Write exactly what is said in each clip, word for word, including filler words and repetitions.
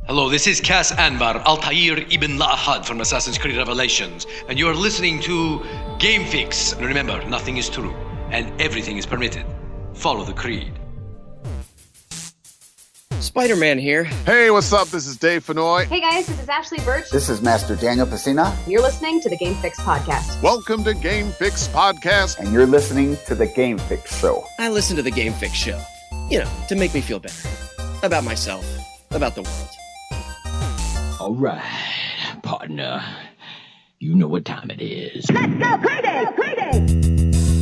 Hello, this is Cas Anbar, Altair Ibn La'ahad from Assassin's Creed Revelations, and you are listening to Game Fix. And remember, nothing is true, and everything is permitted. Follow the creed. Spider-Man here. Hey, what's up? This is Dave Fennoy. Hey guys, this is Ashley Birch. This is Master Daniel Pacina. You're listening to the Game Fix Podcast. Welcome to Game Fix Podcast. And you're listening to the Game Fix Show. I listen to the Game Fix Show, you know, to make me feel better. About myself. About the world. All right, partner. You know what time it is. Let's go crazy! Crazy!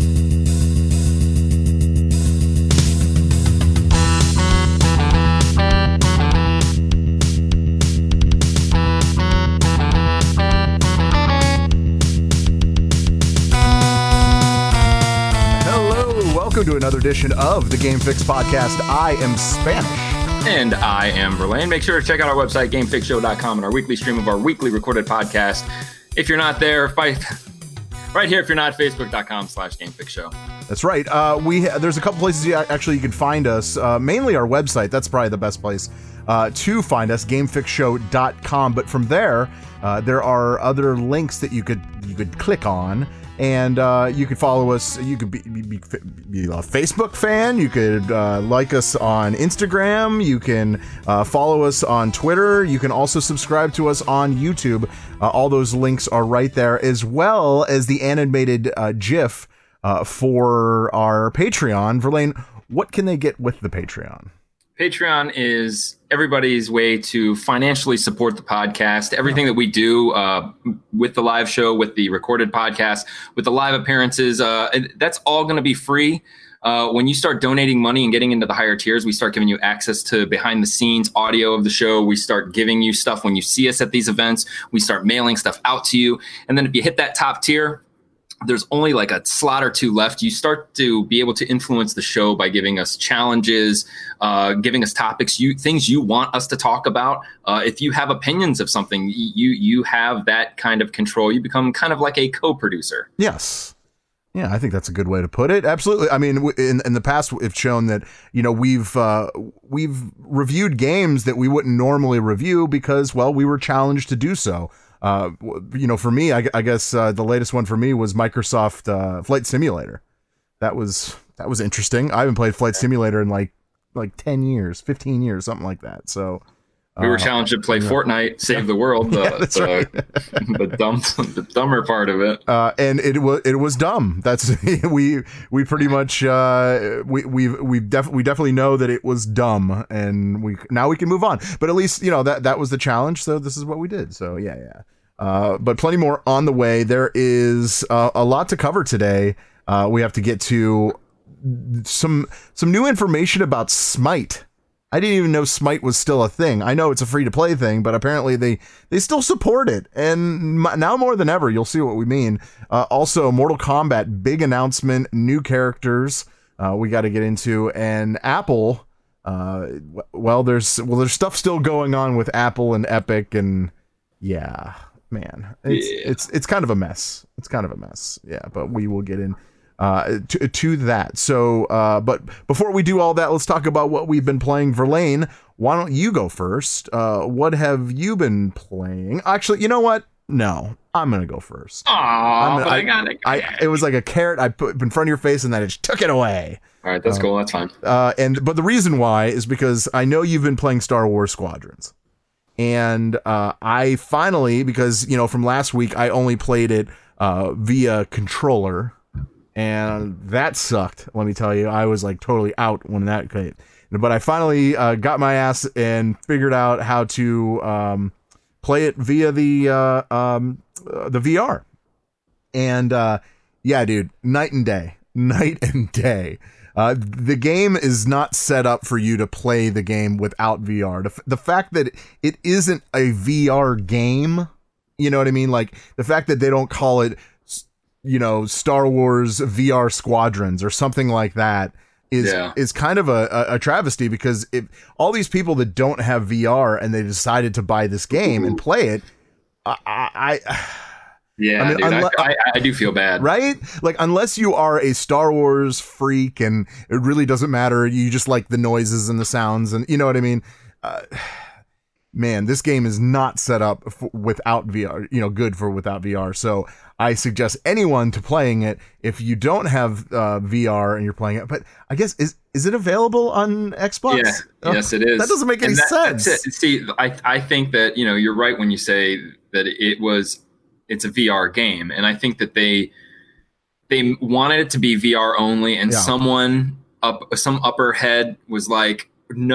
Welcome to another edition of the Game Fix Podcast. I am Spanish. And I am Verlaine. Make sure to check out our website, game fix show dot com, and our weekly stream of our weekly recorded podcast. If you're not there, fight right here. If you're not, facebook dot com slash gamefixshow. That's right. Uh, we ha- There's a couple places you actually you can find us. Uh, mainly our website. That's probably the best place uh, to find us, game fix show dot com. But from there, uh, there are other links that you could you could click on. And uh, you could follow us. You could be, be, be, be a Facebook fan. You could uh, like us on Instagram. You can uh, follow us on Twitter. You can also subscribe to us on YouTube. Uh, all those links are right there, as well as the animated uh, GIF uh, for our Patreon. Verlaine, what can they get with the Patreon? Patreon is everybody's way to financially support the podcast. Everything that we do uh, with the live show, with the recorded podcast, with the live appearances, uh, that's all going to be free. Uh, when you start donating money and getting into the higher tiers, we start giving you access to behind the scenes audio of the show. We start giving you stuff when you see us at these events. We start mailing stuff out to you. And then if you hit that top tier, there's only like a slot or two left. You start to be able to influence the show by giving us challenges, uh, giving us topics, you things you want us to talk about. Uh, if you have opinions of something, you you have that kind of control. You become kind of like a co-producer. Yes. Yeah, I think that's a good way to put it. Absolutely. I mean, in in the past, we've shown that, you know, we've uh, we've reviewed games that we wouldn't normally review because, well, we were challenged to do so. Uh, you know, for me, I, I guess uh, the latest one for me was Microsoft uh, Flight Simulator. That was that was interesting. I haven't played Flight Simulator in like like ten years, fifteen years, something like that. So we were uh, challenged to play yeah. Fortnite, save the world. The, yeah, that's the, right. the dumb, the dumber part of it. Uh, and it was it was dumb. That's we we pretty much uh, we we we def- we definitely know that it was dumb, and we now we can move on. But at least, you know, that that was the challenge. So this is what we did. So yeah, yeah. Uh, but plenty more on the way. There is uh, a lot to cover today. Uh, we have to get to some some new information about Smite. I didn't even know Smite was still a thing. I know it's a free-to-play thing, but apparently they, they still support it. And m- now more than ever, you'll see what we mean. Uh, also, Mortal Kombat, big announcement, new characters uh, we got to get into. And Apple, uh, well, there's well, there's stuff still going on with Apple and Epic. And yeah, man, it's, yeah. it's, it's kind of a mess. It's kind of a mess. Yeah, but we will get in. Uh, to, to that. So, uh, but before we do all that, let's talk about what we've been playing. Verlaine, why don't you go first? Uh, what have you been playing? Actually, you know what? No, I'm going to go first. Aww, but I, I got it. I, it was like a carrot I put in front of your face and then it just took it away. All right, that's uh, cool. That's fine. Uh, and, but the reason why is because I know you've been playing Star Wars Squadrons. And, uh, I finally, because, you know, from last week, I only played it, uh, via controller. And that sucked, let me tell you. I was like totally out when that came. But I finally uh, got my ass and figured out how to um, play it via the uh, um, uh, the V R. And uh, yeah, dude, night and day, night and day. Uh, the game is not set up for you to play the game without V R. The, the fact that it isn't a V R game, you know what I mean? Like the fact that they don't call it, you know, Star Wars V R Squadrons or something like that is yeah. is kind of a, a, a travesty, because if all these people that don't have V R and they decided to buy this game and play it, I, I yeah, I, mean, dude, unle- I, I, I do feel bad, right? Like, unless you are a Star Wars freak and it really doesn't matter, you just like the noises and the sounds and you know what I mean. Uh, man, this game is not set up f- without V R, you know, good for without V R. So I suggest anyone to playing it if you don't have uh, V R and you're playing it. But I guess, is is it available on Xbox? Yeah, Oh, yes, it is. That doesn't make any And that- sense. That's it. See, I, I think that, you know, you're right when you say that it was, it's a V R game. And I think that they, they wanted it to be V R only. And Yeah. someone up, some upper head was like,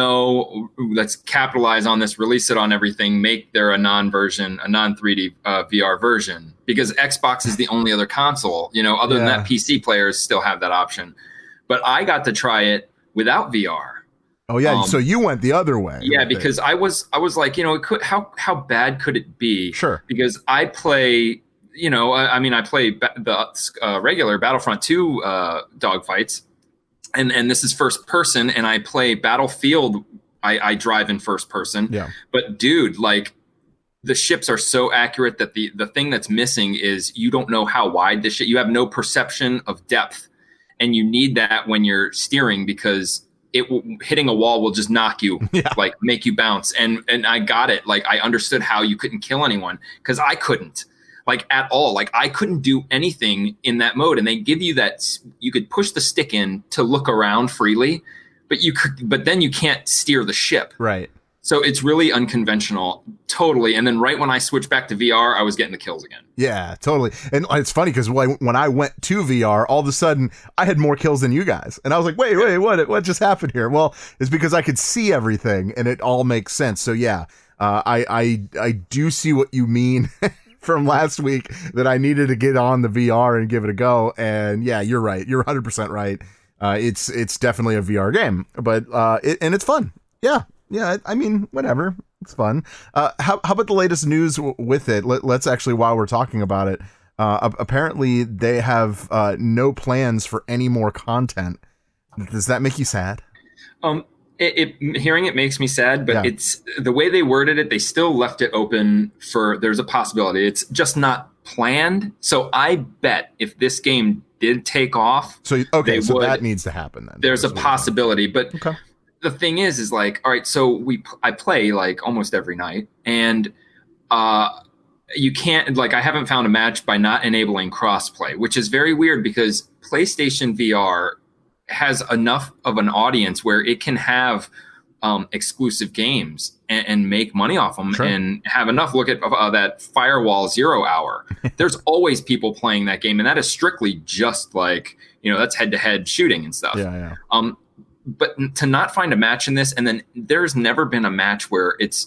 no, let's capitalize on this, release it on everything, make there a non-version, a non three D uh, V R version, because Xbox is the only other console, you know, other than Yeah. that, P C players still have that option. But I got to try it without V R. Oh yeah, um, so you went the other way. Yeah, with it. because I was, I was like, you know, it could, how, how bad could it be? Sure. Because I play, you know, I, I mean, I play ba- the uh, regular Battlefront two uh, dogfights. And and this is first person, and I play Battlefield. I, I drive in first person. Yeah. But dude, like the ships are so accurate that the the thing that's missing is you don't know how wide the ship. You have no perception of depth, and you need that when you're steering because it will, hitting a wall will just knock you, Yeah. like make you bounce. And and I got it. Like I understood how you couldn't kill anyone because I couldn't. Like at all, like I couldn't do anything in that mode, and they give you that you could push the stick in to look around freely, but you could, but then you can't steer the ship. Right. So it's really unconventional, totally. And then right when I switched back to V R, I was getting the kills again. Yeah, totally. And it's funny because when I went to V R, all of a sudden I had more kills than you guys, and I was like, wait, wait, what? What just happened here? Well, it's because I could see everything, and it all makes sense. So yeah, uh, I I I do see what you mean. From last week that I needed to get on the V R and give it a go. And yeah, you're right. You're one hundred percent right. Uh, it's it's definitely a V R game, but uh, it, and it's fun. Yeah, yeah. I mean, whatever. It's fun. Uh, how how about the latest news w- with it? Let, let's actually, while we're talking about it, uh, apparently they have uh, no plans for any more content. Does that make you sad? Um, It, it hearing it makes me sad, but Yeah. it's the way they worded it. They still left it open for there's a possibility. It's just not planned. So I bet if this game did take off, So okay, they so would. that needs to happen then. There's a That's what I'm saying. possibility. But Okay. the thing is, is like, all right, so we I play like almost every night, and uh, you can't like I haven't found a match by not enabling crossplay, which is very weird because PlayStation V R has enough of an audience where it can have um, exclusive games and, and make money off them Sure. and have enough. Look at uh, that Firewall Zero Hour. There's always people playing that game, and that is strictly just like, you know, that's head-to-head shooting and stuff. Yeah, yeah. Um, but to not find a match in this, and then there's never been a match where it's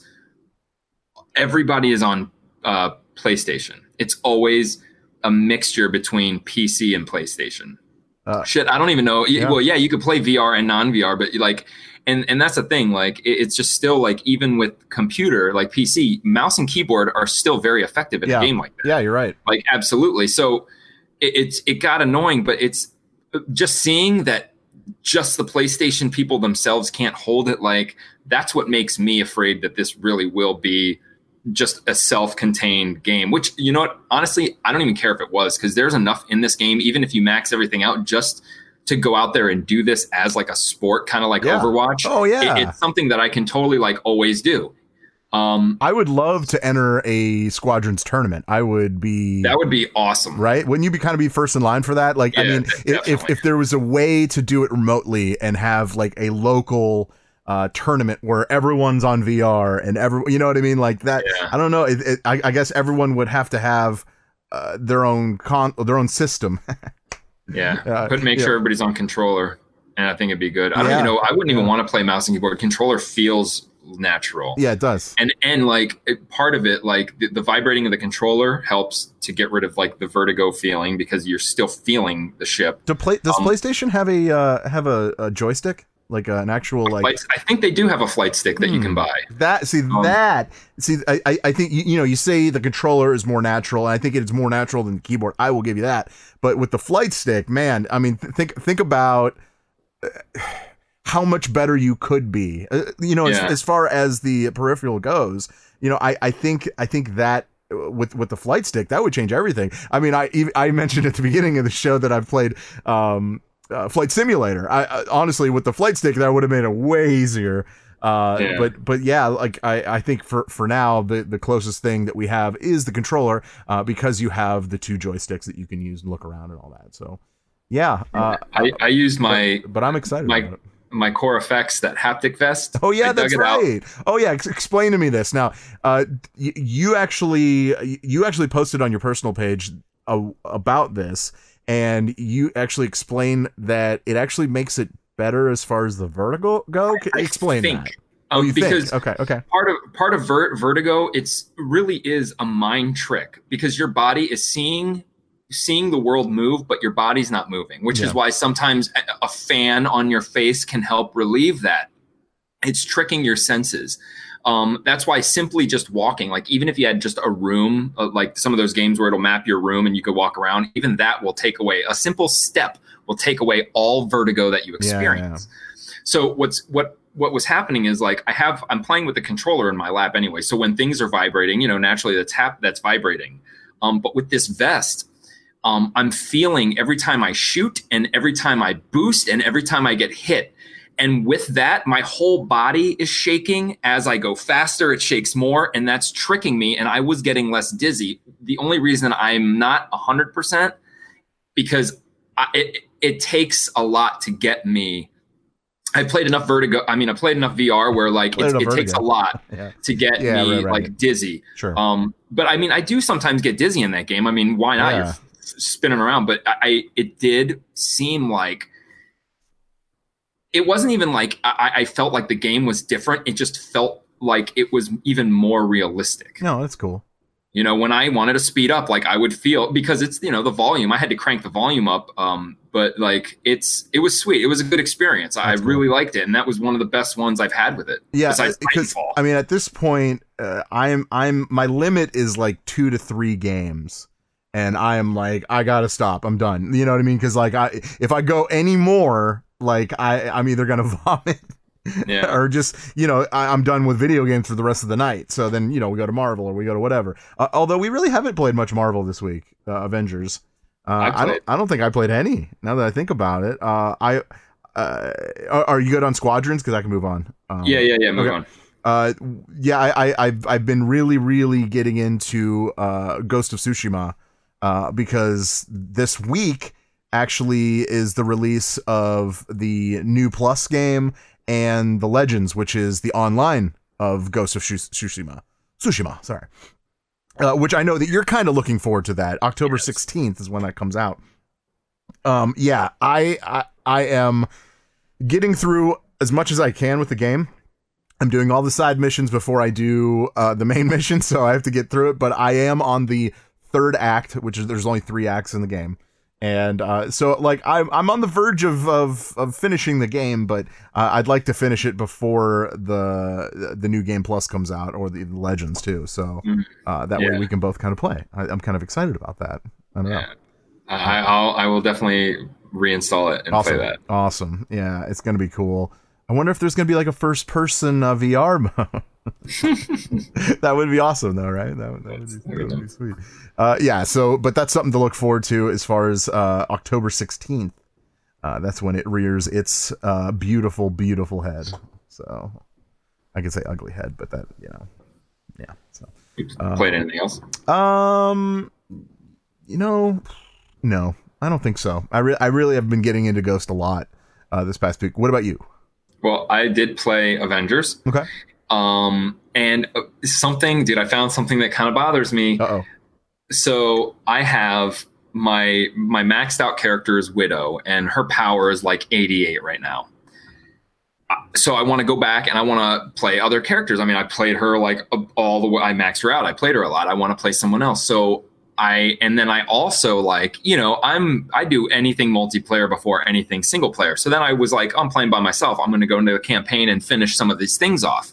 everybody is on uh, PlayStation. It's always a mixture between P C and PlayStation. Uh, Shit, I don't even know. yeah. Well, yeah, you could play V R and non-V R, but like, and and that's the thing. Like, it, it's just still like, even with computer, like P C, mouse and keyboard are still very effective in Yeah. a game like that. Yeah, you're right. Like, absolutely. So it, it's it got annoying, but it's just seeing that just the PlayStation people themselves can't hold it. Like, that's what makes me afraid that this really will be just a self-contained game, which, you know what, honestly, I don't even care if it was, because there's enough in this game, even if you max everything out, just to go out there and do this as like a sport, kind of like Yeah. Overwatch. Oh, yeah. It- it's something that I can totally like always do. Um, I would love to enter a Squadrons tournament. I would be that would be awesome. right. Wouldn't you be kind of be first in line for that? Like, I Yeah, mean, if, if definitely. if there was a way to do it remotely and have like a local uh, tournament where everyone's on V R and every, you know what I mean? Like that. Yeah. I don't know. It, it, I, I guess everyone would have to have uh, their own con, their own system. Yeah, Uh, but make yeah. sure everybody's on controller, and I think it'd be good. I don't Yeah. even know. I wouldn't even Yeah. want to play mouse and keyboard. Controller feels natural. Yeah, it does. And and like it, part of it, like the, the vibrating of the controller helps to get rid of like the vertigo feeling, because you're still feeling the ship. Do play, does Um, PlayStation have a uh, have a, a joystick, like uh, an actual like? Flight, I think they do have a flight stick that you can Hmm. buy. That see Um, that see I I- I think you, you know you say the controller is more natural, and I think it is more natural than the keyboard. I will give you that. But with the flight stick, man, I mean, th- think think about uh, how much better you could be. Uh, you know, Yeah. as, as far as the peripheral goes, you know, I I think I think that uh, with with the flight stick, that would change everything. I mean, I ev- I mentioned at the beginning of the show that I've played um uh, Flight Simulator. I, I honestly, with the flight stick, that would have made it way easier. Uh, Yeah. but but yeah, like I, I think for, for now the, the closest thing that we have is the controller, uh, because you have the two joysticks that you can use and look around and all that. So yeah, uh, I, I used my but, but I'm excited. my about it. my Core Effects, that haptic vest. Oh yeah, I dug that's it out. right. Oh yeah, ex- explain to me this now. Uh, y- you actually you actually posted on your personal page uh, about this, and you actually explain that it actually makes it better as far as the vertigo go. C- I explain think, that. Um, Oh, you because think? Okay, okay. part of part of ver- vertigo, it's really is a mind trick because your body is seeing seeing the world move, but your body's not moving, which Yeah. is why sometimes a, a fan on your face can help relieve that. It's tricking your senses. Um, that's why simply just walking, like even if you had just a room, uh, like some of those games where it'll map your room and you could walk around, even that will take away a simple step will take away all vertigo that you Yeah, yeah. experience. So what's what what was happening is like I have I'm playing with the controller in my lap anyway. So when things are vibrating, you know, naturally the tap that's vibrating. Um, but with this vest, um, I'm feeling every time I shoot and every time I boost and every time I get hit. And with that, my whole body is shaking. As I go faster, it shakes more, and that's tricking me. And I was getting less dizzy. The only reason I'm not one hundred percent because I, it, it takes a lot to get me. I played enough Vertigo. I mean, I played enough V R where like Played it, enough it takes a Vertigo. lot Yeah. to get Yeah, me right, right. like dizzy. Sure. Um, but I mean, I do sometimes get dizzy in that game. I mean, why not? Yeah. You're f- spinning around, but I, I it did seem like it wasn't even like I, I felt like the game was different. It just felt like it was even more realistic. No, that's cool. You know, when I wanted to speed up, like I would feel because it's, you know, the volume, I had to crank the volume up. Um, but like it's, it was sweet. It was a good experience. I That's cool. really liked it. And that was one of the best ones I've had with it. Yeah, Besides because Titanfall. I mean, at this point, uh, I'm I'm my limit is like two to three games, and I am like, I gotta stop. I'm done. You know what I mean? Because like, I if I go any more, like I I'm either gonna vomit. Yeah. Or just, you know, I, I'm done with video games for the rest of the night. So then, you know, we go to Marvel or we go to whatever. Uh, although we really haven't played much Marvel this week, uh, Avengers. Uh, I I, don't. played. I don't think I played any. Now that I think about it, uh, I. Uh, are, are you good on Squadrons? Because I can move on. Um, yeah, yeah, yeah. Move okay. on. Uh, yeah, I, I, I've, I've been really, really getting into uh, Ghost of Tsushima uh, because this week actually is the release of the new Plus game and the Legends, which is the online of Ghost of Shus- Tsushima. Tsushima, sorry. Uh, which I know that you're kind of looking forward to that. October sixteenth is when that comes out. Um, yeah, I, I, I am getting through as much as I can with the game. I'm doing all the side missions before I do uh, the main mission, so I have to get through it. But I am on the third act, which is there's only three acts in the game, and uh, so like I'm I'm on the verge of of, of finishing the game, but uh, I'd like to finish it before the the new game Plus comes out or the Legends too. So uh, that way Yeah. we can both kind of play. I, I'm kind of excited about that. I don't know. Yeah. I, I'll, I will definitely reinstall it and Awesome. play that. Awesome. Yeah, it's going to be cool. I wonder if there's going to be like a first person uh, V R mode. That would be awesome though, right? That would, that would, be, that would be sweet. Uh, yeah, so, but that's something to look forward to as far as uh, October sixteenth. Uh, that's when it rears its uh, beautiful, beautiful head. So I could say ugly head, but that, you know, yeah. So, uh, Played anything else? um, you know, no, I don't think so. I, re- I really have been getting into Ghost a lot uh, this past week. What about you? Well, I did play Avengers. Okay. Um, and uh, something, dude, I found something that kind of bothers me. Uh-oh. So I have my my maxed out character is Widow, and her power is like eighty-eight right now. Uh, So I want to go back and I want to play other characters. I mean, I played her like uh, all the way. I maxed her out. I played her a lot. I want to play someone else. So I and then I also like, you know, I'm I do anything multiplayer before anything single player. So then I was like, I'm playing by myself. I'm going to go into a campaign and finish some of these things off.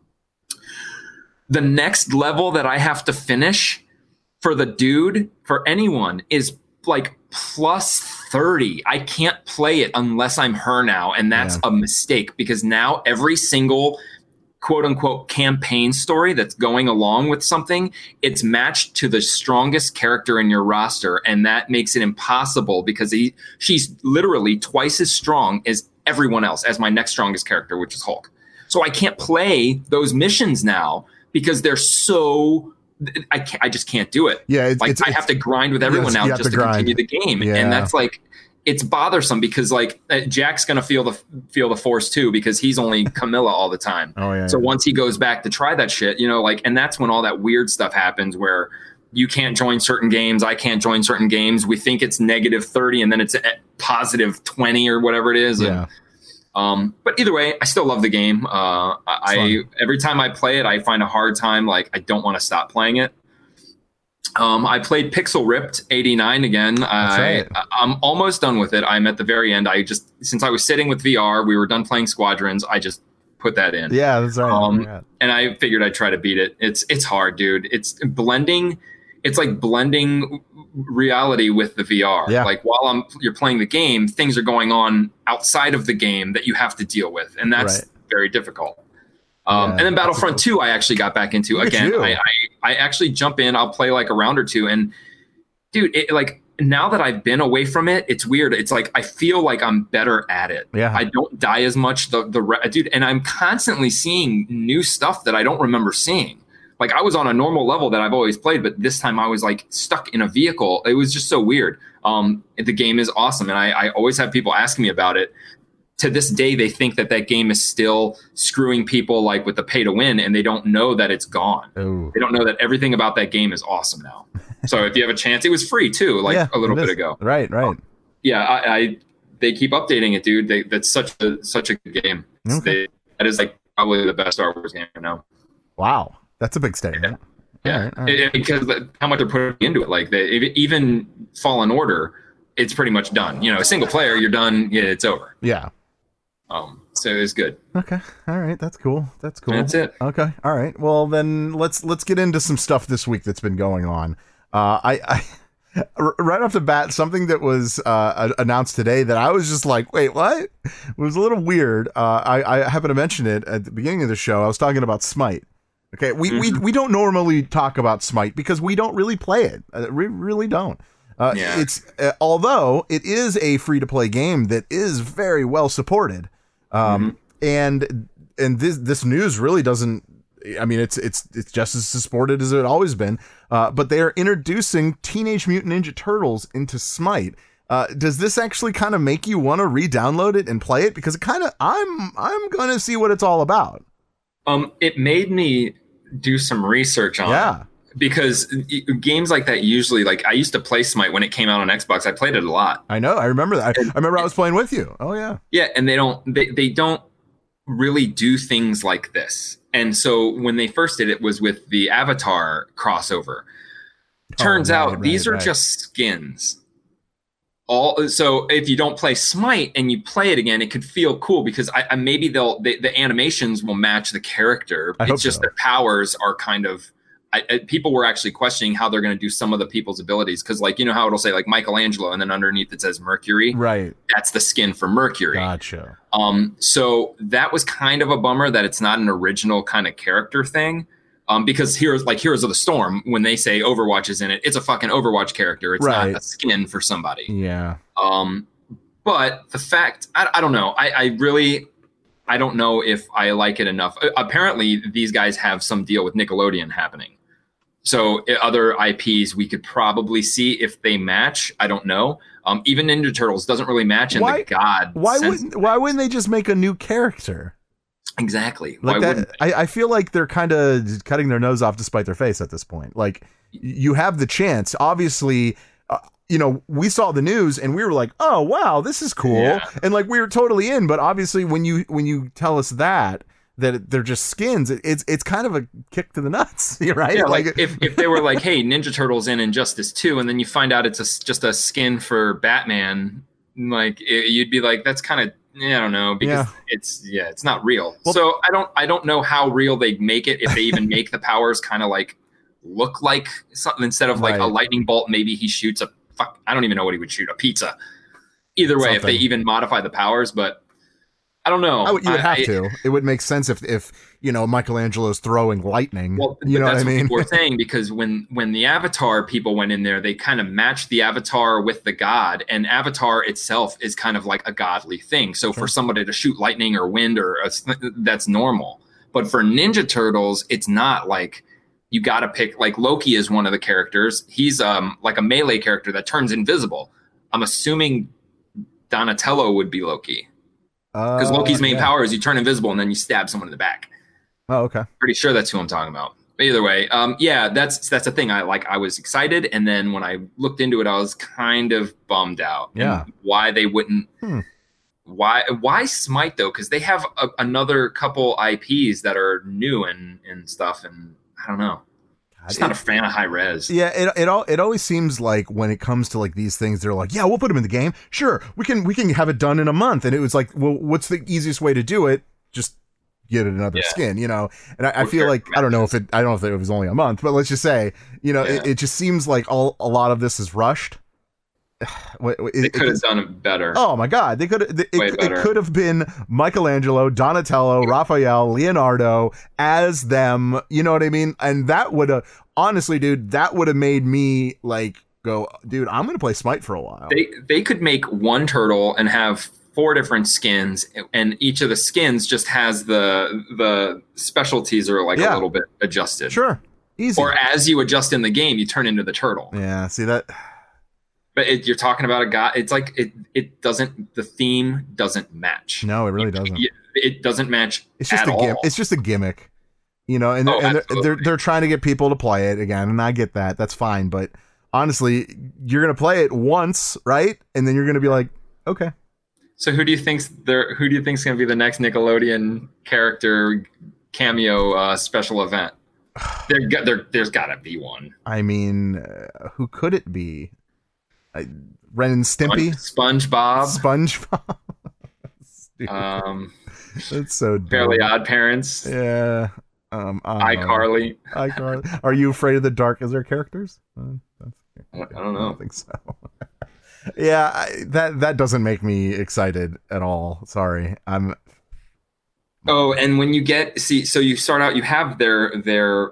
The next level that I have to finish for the dude, for anyone, is like plus thirty. I can't play it unless I'm her now. And that's Yeah. a mistake because now every single quote unquote campaign story that's going along with something, it's matched to the strongest character in your roster. And that makes it impossible because he, she's literally twice as strong as everyone else, as my next strongest character, which is Hulk. So I can't play those missions now because they're so. I can't, I just can't do it. Yeah, it's, like it's, I have to grind with everyone yes, now just to, to continue the game, yeah. and that's like it's bothersome because like Jack's gonna feel the feel the force too because he's only Camilla all the time. Oh yeah. So yeah. once he goes back to try that shit, you know, like, and that's when all that weird stuff happens where you can't join certain games, I can't join certain games. We think it's negative thirty, and then it's positive twenty or whatever it is. Yeah. And, Um, but either way, I still love the game. Uh, I every time I play it, I find a hard time. Like I don't want to stop playing it. Um, I played Pixel Ripped eighty-nine again. I, right. I'm almost done with it. I'm at the very end. I just since I was sitting with V R, we were done playing Squadrons. I just put that in. Yeah, that's right. Um, yeah. And I figured I'd try to beat it. It's it's hard, dude. It's blending. It's like blending reality with the V R. Yeah. Like while I'm you're playing the game, things are going on outside of the game that you have to deal with, and that's Right. very difficult. Um, Yeah, and then Battlefront cool. two, I actually got back into Look at again. you. I, I I actually jump in. I'll play like a round or two, and dude, it, like now that I've been away from it, it's weird. It's like I feel like I'm better at it. Yeah. I don't die as much. The the re- dude, and I'm constantly seeing new stuff that I don't remember seeing. Like I was on a normal level that I've always played, but this time I was like stuck in a vehicle. It was just so weird. Um, the game is awesome, and I, I always have people asking me about it. To this day, they think that that game is still screwing people like with the pay to win, and they don't know that it's gone. Ooh. They don't know that everything about that game is awesome now. So if you have a chance, it was free too, like Yeah, a little it bit is. ago. Right, right. Yeah, I, I they keep updating it, dude. They, that's such a such a good game. Okay. They, that is like probably the best Star Wars game now. Wow, that's a big statement. Yeah, All right, all right. It- it- because the, how much they're putting into it. Like they, even Fallen Order, it's pretty much done. You know, a single player, you're done. Yeah, it's over. Yeah. Um, so it's good. Okay. All right. That's cool. That's cool. That's it. Okay. All right. Well, then let's let's get into some stuff this week that's been going on. Uh, I, I r- right off the bat, something that was uh, announced today that I was just like, wait, what? It was a little weird. Uh, I, I happened to mention it at the beginning of the show. I was talking about Smite. Okay, we, mm-hmm. we we don't normally talk about Smite because we don't really play it. Uh, we really don't. Uh, Yeah. It's uh, although it is a free to play game that is very well supported, um, mm-hmm. and and this this news really doesn't. I mean, it's it's it's just as supported as it always been. Uh, but they are introducing Teenage Mutant Ninja Turtles into Smite. Uh, does this actually kind of make you want to re-download it and play it? Because it kind of I'm I'm gonna see what it's all about. Um, it made me do some research on Yeah. it because games like that usually, like I used to play Smite when it came out on Xbox. I played it a lot. I know. I remember that. I, I remember I was playing with you. Oh yeah. Yeah, and they don't they, they don't really do things like this. And so when they first did it was with the Avatar crossover. Turns Oh, right, out right, these are right. just skins. All so if you don't play Smite and you play it again, it could feel cool because I, I maybe they'll they, the animations will match the character. I hope It's just so. their powers are kind of. I, I, people were actually questioning how they're going to do some of the people's abilities because, like, you know how it'll say like Michelangelo and then underneath it says Mercury. Right. That's the skin for Mercury. Gotcha. Um, so that was kind of a bummer that it's not an original kind of character thing. Um, because heroes like Heroes of the Storm, when they say Overwatch is in it, it's a fucking Overwatch character. It's Right. not a skin for somebody. Yeah. Um, but the fact, I, I don't know. I, I really, I don't know if I like it enough. Uh, apparently, these guys have some deal with Nickelodeon happening. So uh, other I Ps we could probably see if they match. I don't know. Um, even Ninja Turtles doesn't really match in Why- the God. Why sense. wouldn't Why wouldn't they just make a new character? Exactly. Like Why that, wouldn't they? I, I feel like they're kind of cutting their nose off to spite their face at this point. Like you have the chance. Obviously, uh, you know, we saw the news and we were like, "Oh wow, this is cool," Yeah. and like we were totally in. But obviously, when you when you tell us that that they're just skins, it, it's it's kind of a kick to the nuts, right? Yeah, like if, if they were like, hey, Ninja Turtles in Injustice two, and then you find out it's a, just a skin for Batman, like it, you'd be like, that's kind of, yeah, I don't know, because Yeah. it's, yeah, it's not real. Well- so I don't, I don't know how real they make it, if they even make the powers kind of like look like something instead of like Right. a lightning bolt. Maybe he shoots a fuck. I don't even know what he would shoot, a pizza. Either way, if they Something. even modify the powers, but I don't know. I would, you would I, have to. It would make sense if, if you know, Michelangelo's throwing lightning. Well, you know that's what I mean? What people were saying, because when when the Avatar people went in there, they kind of matched the Avatar with the god, and Avatar itself is kind of like a godly thing. So for somebody to shoot lightning or wind or a, that's normal. But for Ninja Turtles, it's not. Like, you got to pick. Like, Loki is one of the characters. He's um like a melee character that turns invisible. I'm assuming Donatello would be Loki. Because Uh, Loki's main yeah. power is you turn invisible and then you stab someone in the back. Oh, okay. Pretty sure that's who I'm talking about. But either way, um, yeah, that's that's the thing. I like. I was excited, and then when I looked into it, I was kind of bummed out. Yeah. And why they wouldn't? Hmm. Why why Smite though? Because they have a, another couple I Ps that are new and and stuff, and I don't know. I'm just not a fan of high res. Yeah, it it all it always seems like when it comes to like these things, they're like, yeah, we'll put them in the game. Sure, we can we can have it done in a month. And it was like, well, what's the easiest way to do it? Just get it another Yeah. skin, you know. And I, I Or feel like character I don't know if it I don't know if it was only a month, but let's just say, you know, Yeah. it, it just seems like all a lot of this is rushed. It- it- They could have it- done it better. Oh my God! They could it, Way it, better. it could have been Michelangelo, Donatello, Raphael, Leonardo as them. You know what I mean? And that would have honestly, dude, that would have made me like go, dude, I'm gonna play Smite for a while. They they could make one turtle and have four different skins, and each of the skins just has the the specialties are like Yeah. a little bit adjusted. Sure, easy. Or as you adjust in the game, you turn into the turtle. Yeah, see that? But it, you're talking about a guy. It's like it. It doesn't. The theme doesn't match. No, it really doesn't. It, it doesn't match. It's just at a all. gim- It's just a gimmick, you know. And, they're, Oh, and they're, they're absolutely. they're trying to get people to play it again, and I get that. That's fine. But honestly, you're gonna play it once, right? And then you're gonna be like, okay. So who do you think's there? Who do you think's going to be the next Nickelodeon character cameo uh, special event? There, got- there, there's got to be one. I mean, uh, who could it be? I, Ren and Stimpy, Sponge- SpongeBob, SpongeBob. Stupid. um, That's so dumb. Fairly Odd Parents, Yeah. Um, I don't know. iCarly. iCarly. Are you afraid of the dark? Is there characters? Uh, that's, I don't I know. don't think so. yeah, I, that that doesn't make me excited at all. Sorry, I'm. Oh, and when you get see, so you start out, you have their their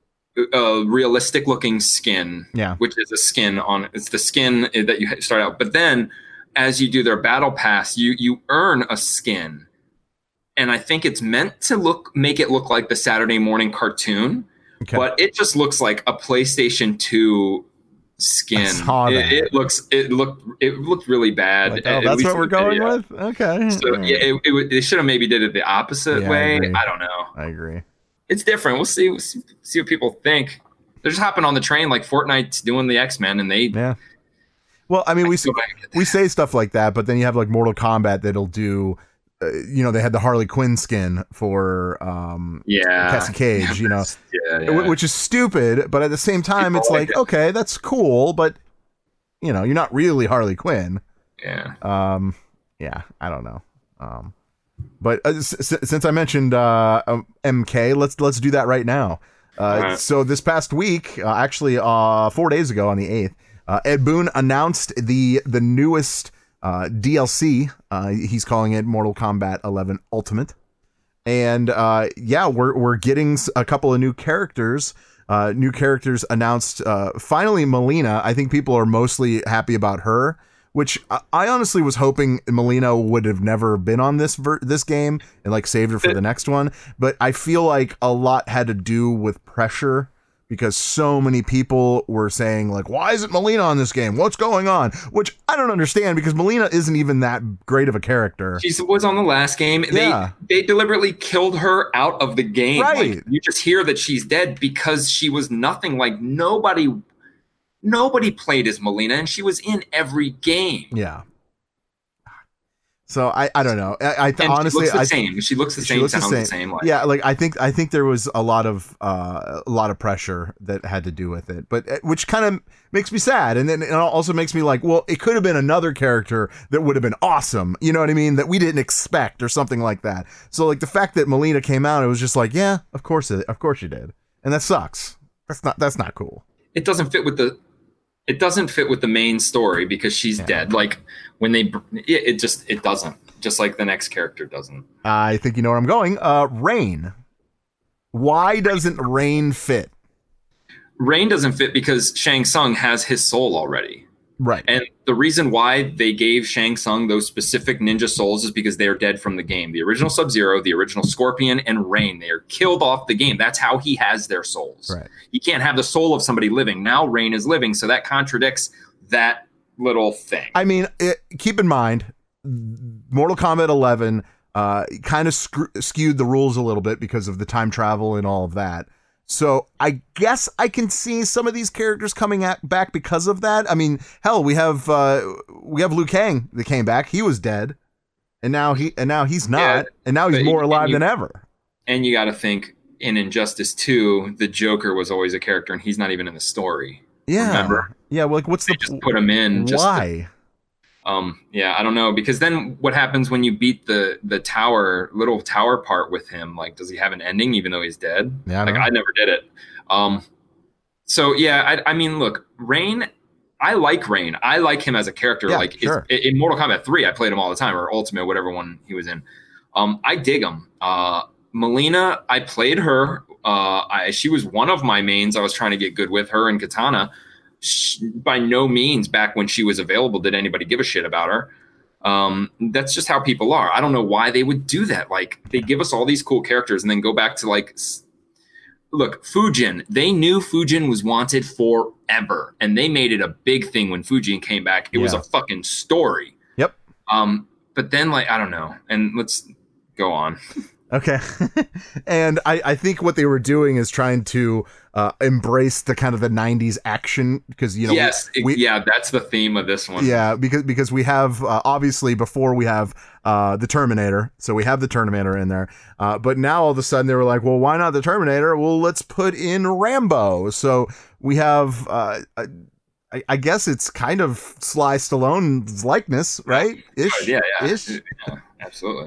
uh, realistic looking skin, Yeah. which is a skin on. It's the skin that you start out, but then as you do their battle pass, you you earn a skin, and I think it's meant to look make it look like the Saturday morning cartoon, Okay. but it just looks like a PlayStation two skin. I saw It, that. it looks it looked it looked really bad. Like, at- oh, at that's least what in we're the going video. with. Okay. So yeah, it, it, would- they should have maybe did it the opposite Yeah, I way. agree. I, don't know. I agree. It's different. We'll see. We'll see, see what people think. They're just hopping on the train like Fortnite's doing the X-Men, and they. Yeah. Well, I mean, we go back and get we that. say stuff like that, but then you have like Mortal Kombat that'll do. Uh, you know, they had the Harley Quinn skin for um, Yeah. Cassie Cage. You know, Yeah, wh- yeah. which is stupid, but at the same time, People it's like like, it. okay, that's cool, but you know, you're not really Harley Quinn. yeah. Um, yeah, I don't know. Um, but uh, s- s- since I mentioned uh, um, M K, let's let's do that right now. Uh, Alright. So this past week, uh, actually, uh, four days ago on the eighth, uh, Ed Boon announced the the newest uh, D L C. Uh, he's calling it Mortal Kombat eleven Ultimate, and uh, yeah, we're we're getting s- a couple of new characters. Uh, new characters announced. Uh, finally, Melina. I think people are mostly happy about her, which I, I honestly was hoping Melina would have never been on this ver- this game and like saved her for the next one. But I feel like a lot had to do with pressure because so many people were saying like, "Why isn't Melina on this game? What's going on?" Which I don't understand because Melina isn't even that great of a character. She was on the last game. Yeah. They they deliberately killed her out of the game. Right. Like, you just hear that she's dead because she was nothing. Like nobody, nobody played as Melina, and she was in every game. Yeah. So I, I don't know. I, I And honestly she looks the I same. She looks the she same. looks the sounds same. the same. Like, Yeah, like I think I think there was a lot of uh, a lot of pressure that had to do with it, but uh, which kind of makes me sad, and then it also makes me like, well, it could have been another character that would have been awesome. You know what I mean? That we didn't expect or something like that. So like the fact that Melina came out, it was just like, yeah, of course it, of course you did, and that sucks. That's not that's not cool. it doesn't fit with the it doesn't fit with the main story because she's Yeah. dead. Like when they it, it just it doesn't. just like the next character doesn't. I think you know where I'm going. Uh, Rain. Why doesn't Rain fit? Rain doesn't fit because Shang Tsung has his soul already. Right. And the reason why they gave Shang Tsung those specific ninja souls is because they are dead from the game. The original Sub-Zero, the original Scorpion, and Rain, they are killed off the game. That's how he has their souls. Right. You can't have the soul of somebody living. Now Rain is living, so that contradicts that little thing. I mean, it, keep in mind, Mortal Kombat eleven uh, kind of sc- skewed the rules a little bit because of the time travel and all of that. So I guess I can see some of these characters coming at, back because of that. I mean, hell, we have uh, we have Liu Kang that came back. He was dead, and now he and now he's not, Yeah, and now he's but more you- alive you- than ever. And you got to think, in Injustice two, the Joker was always a character, and he's not even in the story. Yeah, Remember? yeah. Well, like, what's They the just put him in. Just to- why? Um, yeah, I don't know, because then what happens when you beat the the tower, little tower part with him? Like, does he have an ending even though he's dead? Yeah, I like know. I never did it. Um, so yeah, I, I mean, look, Rain, I like Rain. I like him as a character. Yeah, like sure. it's, in Mortal Kombat three, I played him all the time, or Ultimate, whatever one he was in. Um, I dig him. Uh, Melina, I played her. Uh, I, she was one of my mains. I was trying to get good with her and Katana. She, by no means back when she was available did anybody give a shit about her. Um, that's just how people are. I don't know why they would do that. Like, they give us all these cool characters and then go back to like, s- look, Fujin. They knew Fujin was wanted forever, and they made it a big thing when Fujin came back. It was Yeah. a fucking story. Yep. Um, but then like I don't know. And let's go on. Okay. And I, I think what they were doing is trying to uh, embrace the kind of the nineties action because, you know, yes, we, yeah, that's the theme of this one. yeah, because because we have uh, obviously before we have uh, the Terminator. So we have the Terminator in there. Uh, but now all of a sudden they were like, well, why not the Terminator? Well, let's put in Rambo. So we have uh, I, I guess it's kind of Sly Stallone's likeness, right? Ish. Yeah, yeah, Ish. yeah, absolutely.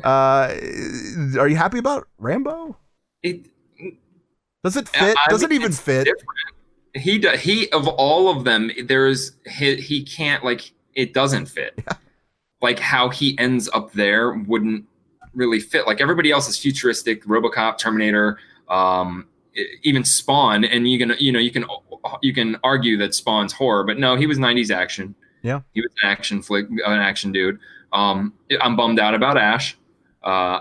Uh, are you happy about Rambo? It, Does it fit? I Does it mean, even it's fit? different. He does. He of all of them, there's he, he can't like it doesn't fit. Yeah. Like how he ends up there wouldn't really fit. Like everybody else is futuristic, RoboCop, Terminator, um, e- even Spawn, and you can you know you can you can argue that Spawn's horror, but no, he was nineties action. Yeah, he was an action flick, an action dude. Um, I'm bummed out about Ash. Uh,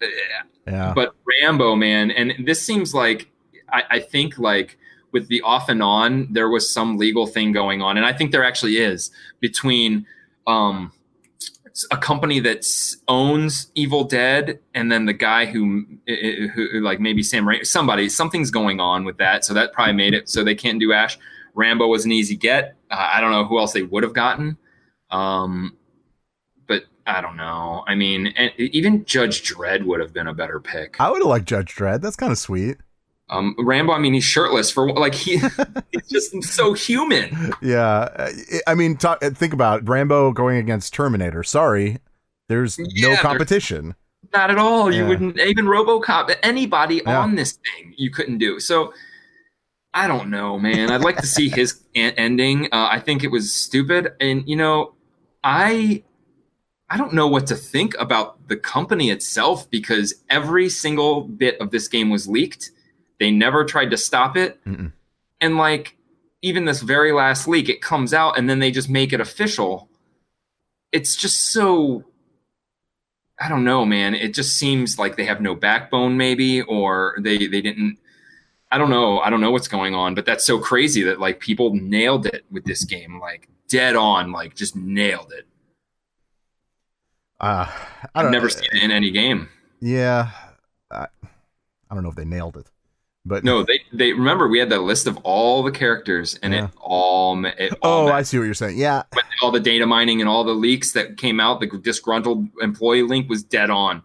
yeah. But Rambo, man, and this seems like I, I think like with the off and on, there was some legal thing going on, and I think there actually is between um, a company that owns Evil Dead and then the guy who, who like maybe Sam Raimi, somebody, something's going on with that, so that probably made it so they can't do Ash. Rambo was an easy get. Uh, I don't know who else they would have gotten. Um, But I don't know. I mean, and even Judge Dredd would have been a better pick. I would have liked Judge Dredd. That's kind of sweet. Um, Rambo, I mean, he's shirtless for like he, he's just so human. Yeah, I- I mean, talk, think about it. Rambo going against Terminator. Sorry, there's Yeah, no there's- competition. Not at all. You Yeah. wouldn't even RoboCop. Anybody Yeah. on this thing, you couldn't do. So I don't know, man. I'd like to see his en- ending. Uh, I think it was stupid, and you know, I. I don't know what to think about the company itself because every single bit of this game was leaked. They never tried to stop it. Mm-mm. And like even this very last leak, it comes out and then they just make it official. It's just so, I don't know, man. It just seems like they have no backbone maybe, or they, they didn't, I don't know. I don't know what's going on, but that's so crazy that like people nailed it with this game, like dead on, like just nailed it. Uh, I I've don't never seen it in any game. Yeah, I, I don't know if they nailed it, but No, they they remember we had that list of all the characters, and Yeah. it all ma- it all Oh, ma- I see what you're saying. Yeah, but all the data mining and all the leaks that came out. The disgruntled employee link was dead on.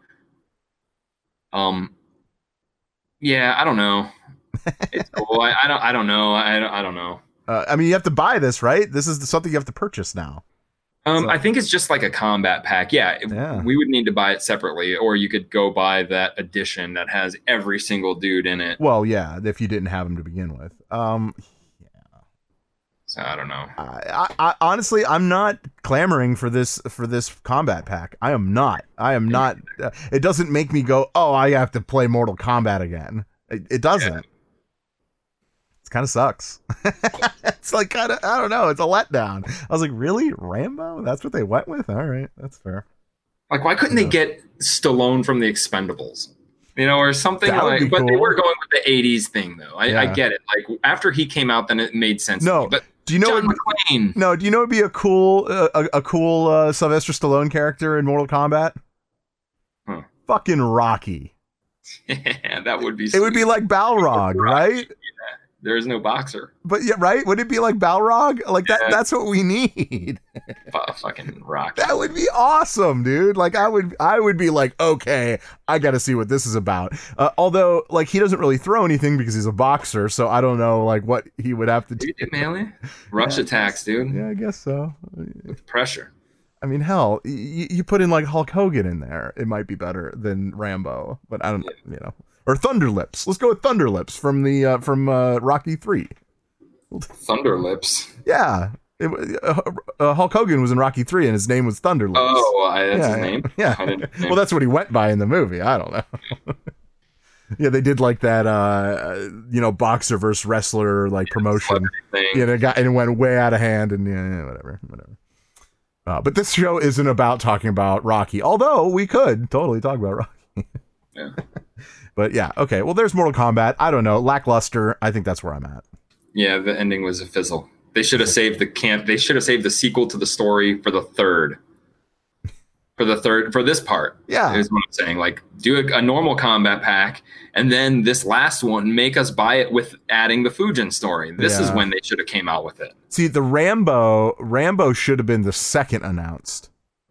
Um, yeah, I don't know. It's cool. I, I don't. I don't know. I don't. I don't know. uh, I mean, you have to buy this, right? This is something you have to purchase now. Um, So- I think it's just like a combat pack. Yeah, if- Yeah. we would need to buy it separately, or you could go buy that edition that has every single dude in it. Well, yeah, if you didn't have them to begin with. Um, So I don't know. I, I, I honestly, I'm not clamoring for this for this combat pack. I am not. I am not. Uh, it doesn't make me go, oh, I have to play Mortal Kombat again. It, it doesn't. Yeah. It kind of sucks. It's like kind of, I don't know. It's a letdown. I was like, really, Rambo? That's what they went with. All right, that's fair. Like, why couldn't yeah. they get Stallone from the Expendables? You know, or something like, but cool. They were going with the eighties thing, though. I, yeah. I get it. Like, after he came out, then it made sense. No, to me. But do you know John McClane? No, do you know it'd be a cool, uh, a, a cool uh, Sylvester Stallone character in Mortal Kombat? Huh. Fucking Rocky. Yeah, that would be. It would be like Balrog, right? Yeah. There is no boxer. But yeah, right? Would it be like Balrog? Like that? Yeah. That's what we need. F- fucking Rocky. That would be awesome, dude. Like I would, I would be like, okay, I got to see what this is about. Uh, although, like, he doesn't really throw anything because he's a boxer, so I don't know, like, what he would have to do. Dude, melee, rush yeah, attacks, dude. Yeah, I guess so. With pressure. I mean, hell, y- you put in like Hulk Hogan in there, it might be better than Rambo. But I don't, yeah. you know. Or Thunderlips. Let's go with Thunderlips from the uh, from uh, Rocky three. Thunderlips. Yeah, it, uh, uh, Hulk Hogan was in Rocky three, and his name was Thunderlips. Oh, I, that's yeah, his name. Yeah. I didn't name. Well, that's what he went by in the movie. I don't know. Yeah, they did like that, uh, you know, boxer versus wrestler like yeah, promotion. Yeah, it got and it went way out of hand, and yeah, yeah whatever, whatever. Uh, but this show isn't about talking about Rocky, although we could totally talk about Rocky. Yeah. But yeah, okay. Well, there's Mortal Kombat. I don't know, lackluster. I think that's where I'm at. Yeah, the ending was a fizzle. They should have saved the camp. They should have saved the sequel to the story for the third. For the third, for this part. Yeah, is what I'm saying. Like, do a, a normal combat pack, and then this last one, make us buy it with adding the Fujin story. This yeah. is when they should have came out with it. See, the Rambo, Rambo should have been the second announced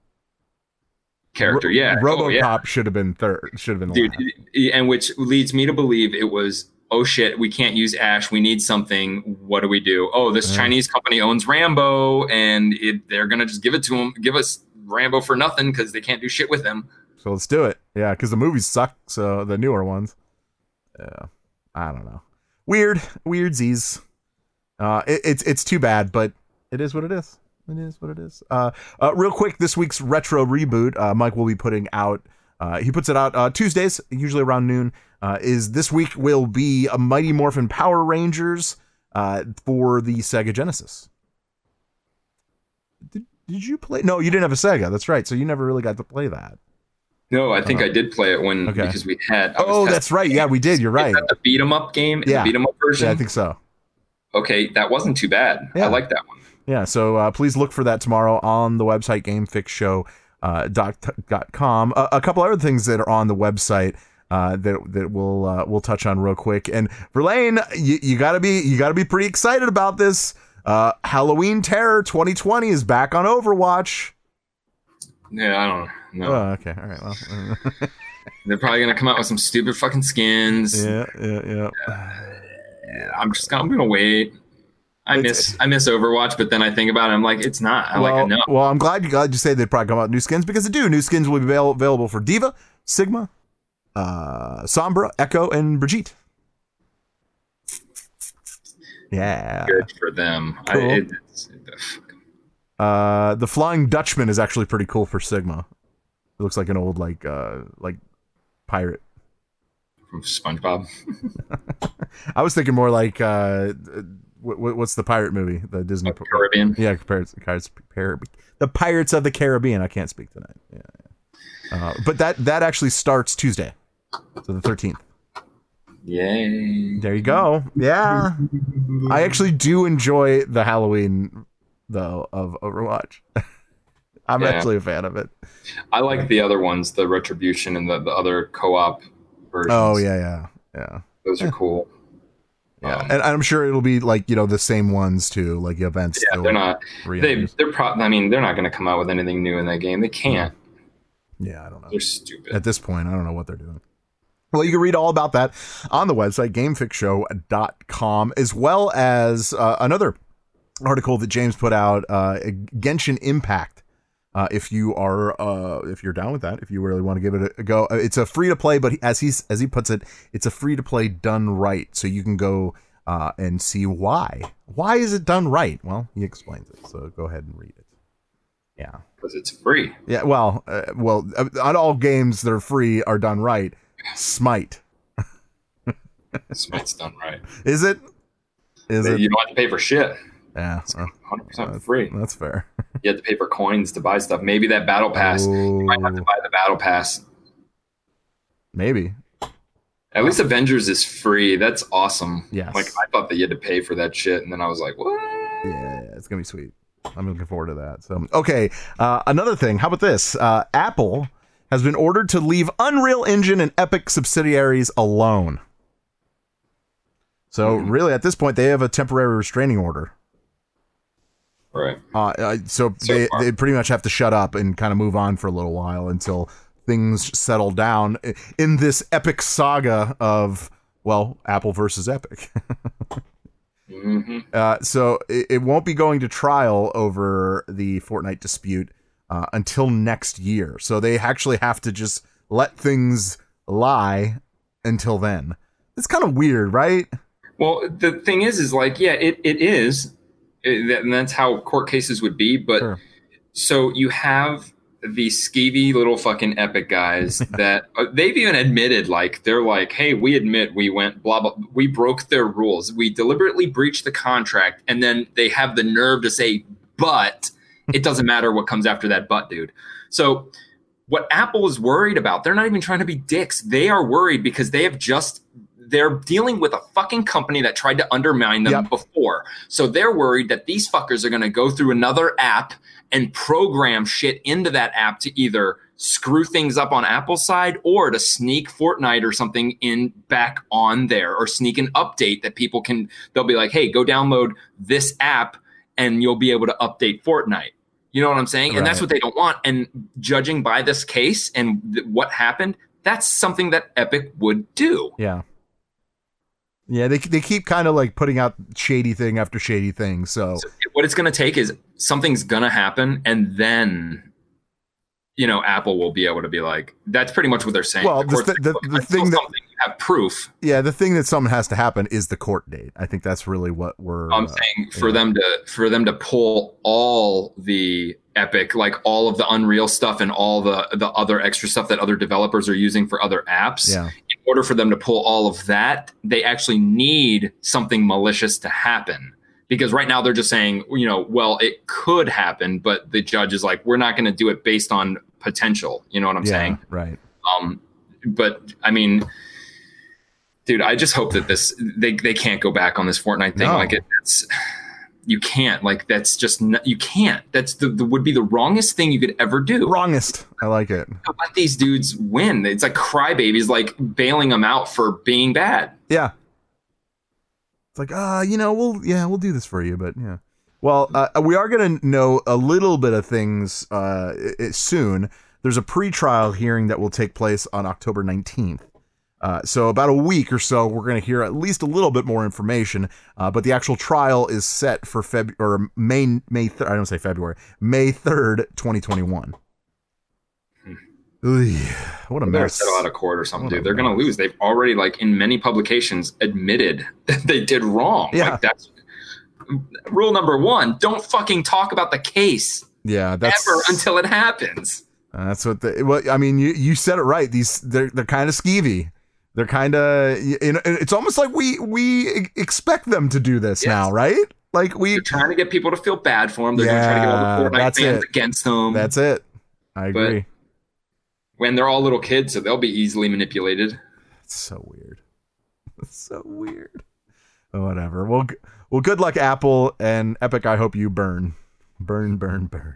character. Yeah, RoboCop oh, yeah. should have been third. Should have been dude, and which leads me to believe it was. Oh shit, we can't use Ash. We need something. What do we do? Oh, this yeah. Chinese company owns Rambo, and it, they're gonna just give it to him. Give us Rambo for nothing because they can't do shit with him. So let's do it. Yeah, because the movies suck. So the newer ones. Yeah, I don't know. Weird, weirdsies. Uh, it, it's it's too bad, but it is what it is. It is what it is. Uh, uh, real quick, this week's retro reboot, uh, Mike will be putting out. Uh, he puts it out uh, Tuesdays, usually around noon. Uh, is this week will be a Mighty Morphin Power Rangers uh, for the Sega Genesis. Did, did you play? No, you didn't have a Sega. That's right. So you never really got to play that. No, I think uh, I did play it when okay. because we had. Oh, that's right. Yeah, we did. You're right. The beat 'em up game, yeah. the beat 'em up version. Yeah, I think so. Okay, that wasn't too bad. Yeah. I like that one. Yeah, so uh, please look for that tomorrow on the website game fix show dot com. Uh, a couple other things that are on the website. Uh, that that we'll uh, we'll touch on real quick. And Verlaine, you, you gotta be you gotta be pretty excited about this. Uh, Halloween Terror twenty twenty is back on Overwatch. Yeah, I don't know. Oh, okay, all right. Well, they're probably gonna come out with some stupid fucking skins. Yeah, yeah, yeah. Uh, I'm just I'm gonna wait. I it's, miss I miss Overwatch, but then I think about it. I'm like, it's not. I well, like enough. Well, I'm glad you glad you say they'd probably come out with new skins because they do. New skins will be avail- available for Diva, Sigma, uh Sombra, Echo, and Brigitte. Yeah, good for them. Cool. I, it, it's, uh the Flying Dutchman is actually pretty cool for Sigma. It looks like an old like uh like pirate from SpongeBob. I was thinking more like uh what, what's the pirate movie, the Disney oh, Caribbean. Yeah, Pirates, Pirates, the Pirates of the Caribbean. I can't speak tonight. Yeah, yeah. Uh, but that that actually starts Tuesday. So the thirteenth. Yay. There you go. Yeah. I actually do enjoy the Halloween, though, of Overwatch. I'm yeah. actually a fan of it. I like the other ones, the Retribution and the, the other co-op versions. Oh, yeah, yeah. Yeah. Those are yeah. cool. Yeah. Um, and I'm sure it'll be like, you know, the same ones too, like events. Yeah, they're not. They, they're pro- I mean, they're not going to come out with anything new in that game. They can't. Yeah, I don't know. They're stupid. At this point, I don't know what they're doing. Well, you can read all about that on the website, game fix show dot com, as well as uh, another article that James put out, uh, Genshin Impact. Uh, if you are, uh, if you're down with that, if you really want to give it a go, it's a free to play, but as he's as he puts it, it's a free to play done right. So you can go uh, and see why. Why is it done right? Well, he explains it, so go ahead and read it. Yeah, because it's free. Yeah, well, uh, well, uh, not all games that are free are done right. Smite. Smite's done right. Is it? Is you it? You don't have to pay for shit. Yeah, it's one hundred percent that's, free. That's fair. You have to pay for coins to buy stuff. Maybe that battle pass. Oh. You might have to buy the battle pass. Maybe. At least Avengers is free. That's awesome. Yes. Like I thought that you had to pay for that shit, and then I was like, what? Yeah, it's gonna be sweet. I'm looking forward to that. So, okay. Uh, another thing. How about this? Uh, Apple has been ordered to leave Unreal Engine and Epic subsidiaries alone. So, mm. really, at this point, they have a temporary restraining order. Right. Uh, uh, so, so they, they pretty much have to shut up and kind of move on for a little while until things settle down in this epic saga of, well, Apple versus Epic. mm-hmm. uh, so it, it won't be going to trial over the Fortnite dispute uh, until next year. So they actually have to just let things lie until then. It's kind of weird, right? Well, the thing is, is like, yeah, it, it is. It, that, and that's how court cases would be. But sure. So you have these skeevy little fucking Epic guys that uh, they've even admitted, like, they're like, hey, we admit we went blah, blah, we broke their rules. We deliberately breached the contract. And then they have the nerve to say, but it doesn't matter what comes after that but, dude. So what Apple is worried about, they're not even trying to be dicks. They are worried because they have just, they're dealing with a fucking company that tried to undermine them yep. before. So they're worried that these fuckers are going to go through another app and program shit into that app to either screw things up on Apple's side or to sneak Fortnite or something in back on there, or sneak an update that people can, they'll be like, hey, go download this app and you'll be able to update Fortnite. You know what I'm saying? Right. And that's what they don't want. And judging by this case and th- what happened, that's something that Epic would do. Yeah. Yeah, they they keep kind of like putting out shady thing after shady thing. So, so what it's going to take is something's going to happen, and then, you know, Apple will be able to be like, that's pretty much what they're saying. Well, the, the, the, the thing that you have proof. Yeah, the thing that something has to happen is the court date. I think that's really what we're. I'm uh, saying for yeah. them to for them to pull all the Epic, like all of the Unreal stuff and all the the other extra stuff that other developers are using for other apps. Yeah. In order for them to pull all of that, they actually need something malicious to happen. Because right now they're just saying, you know, well, it could happen, but the judge is like, we're not going to do it based on potential. You know what I'm yeah, saying? Right. Um, but I mean, dude, I just hope that this they they can't go back on this Fortnite thing. No. Like it, it's. You can't, like, that's just, not, you can't. That's the, the would be the wrongest thing you could ever do. Wrongest. I like it. Let these dudes win. It's like crybabies, like bailing them out for being bad. Yeah. It's like, ah, uh, you know, we'll, yeah, we'll do this for you, but yeah. Well, uh, we are going to know a little bit of things uh, soon. There's a pre-trial hearing that will take place on October nineteenth. Uh, so about a week or so, we're going to hear at least a little bit more information. Uh, but the actual trial is set for Feb or May May th- I don't say February May third, twenty twenty-one. Hmm. Oy, what a They're mess! Settle out of court or something, what dude. They're going to lose. They've already, like, in many publications, admitted that they did wrong. Yeah. Like, that's rule number one. Don't fucking talk about the case. Yeah, that's ever until it happens. Uh, that's what the. Well, I mean, you you said it right. These they're they're kind of skeevy. They're kind of, you know, it's almost like we we expect them to do this yes. now, right? Like we They're trying to get people to feel bad for them. They're yeah, trying to get all the Fortnite fans it. against them. That's it. I agree. But when they're all little kids, so they'll be easily manipulated. It's so weird. It's so weird. Oh, whatever. Well, well, good luck, Apple and Epic. I hope you burn, burn, burn, burn.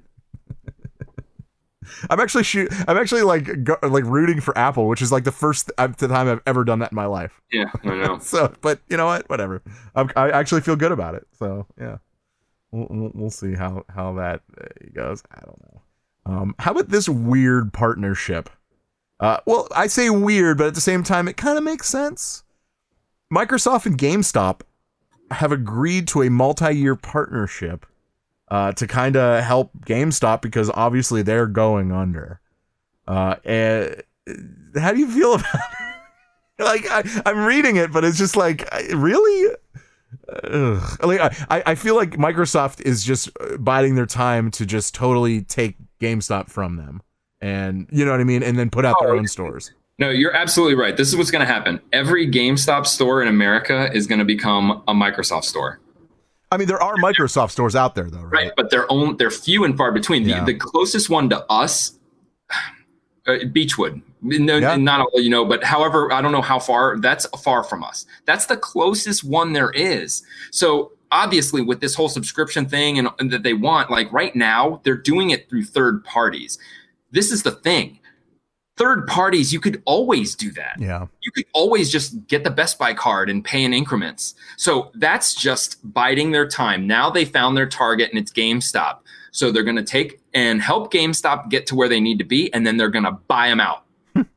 I'm actually shoot. I'm actually like go, like rooting for Apple, which is like the first time I've ever done that in my life. Yeah, I know. So, but you know what? Whatever. I'm, I actually feel good about it. So yeah, we'll we'll see how how that goes. I don't know. Um, how about this weird partnership? Uh, well, I say weird, but at the same time, it kind of makes sense. Microsoft and GameStop have agreed to a multi-year partnership. Uh, to kind of help GameStop because obviously they're going under. Uh, and how do you feel about it? Like, I, I'm reading it, but it's just like, really? ugh. Like, I, I feel like Microsoft is just biding their time to just totally take GameStop from them, and you know what I mean, and then put out their own stores. No, you're absolutely right. This is what's going to happen. Every GameStop store in America is going to become a Microsoft store. I mean, there are Microsoft stores out there, though, right? Right, but they're own. They're few and far between. Yeah. The, the closest one to us, uh, Beechwood. No, Yeah. not all you know, but however, I don't know how far. That's far from us. That's the closest one there is. So obviously, with this whole subscription thing and, and that they want, like right now, they're doing it through third parties. This is the thing. Third parties, you could always do that. Yeah. You could always just get the Best Buy card and pay in increments. So that's just biding their time. Now they found their target, and it's GameStop. So they're going to take and help GameStop get to where they need to be, and then they're going to buy them out.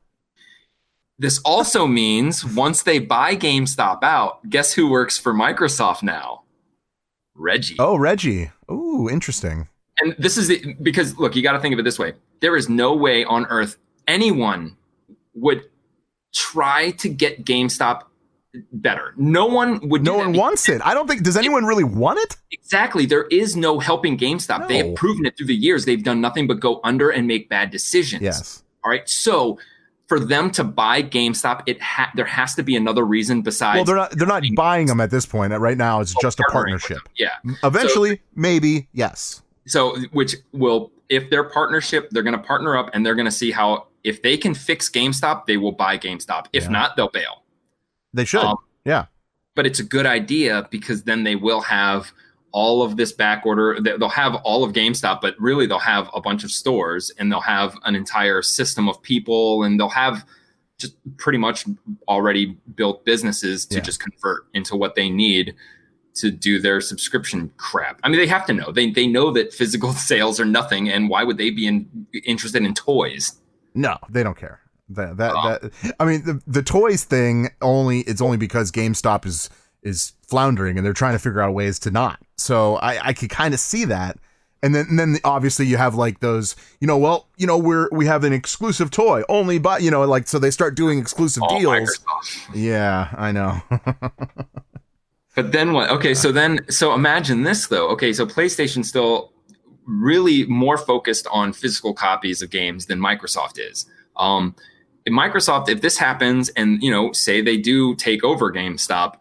This also means once they buy GameStop out, guess who works for Microsoft now? Reggie. Oh, Reggie. Ooh, interesting. And this is the, because, look, you got to think of it this way. There is no way on earth anyone would try to get GameStop better. No one would. No do one that. wants it. I don't think. Does anyone really want it? Exactly. There is no helping GameStop. No. They have proven it through the years. They've done nothing but go under and make bad decisions. Yes. All right. So for them to buy GameStop, it ha- there has to be another reason besides. Well, they're not. They're not buying them at this point. Right now, it's just a partnering with partnership. them. Yeah. Eventually, so, maybe yes. So, which will, if their partnership, they're going to partner up, and they're going to see how, if they can fix GameStop, they will buy GameStop. If Yeah. not, they'll bail. They should. Um, yeah. But it's a good idea because then they will have all of this back order. They'll have all of GameStop, but really they'll have a bunch of stores, and they'll have an entire system of people, and they'll have just pretty much already built businesses to Yeah. just convert into what they need to do their subscription crap. I mean, they have to know. They they know that physical sales are nothing, and why would they be in, interested in toys? No, they don't care. That that, Oh. that I mean, the the toys thing only it's only because GameStop is is floundering, and they're trying to figure out ways to not. So I I could kind of see that. And then and then obviously you have like those, you know, well, you know, we're we have an exclusive toy only by, you know, like, so they start doing exclusive All deals. Microsoft. Yeah, I know. But then what? Okay, so then, so imagine this though. Okay, so PlayStation's still really more focused on physical copies of games than Microsoft is. Um, if Microsoft, if this happens, and you know, say they do take over GameStop,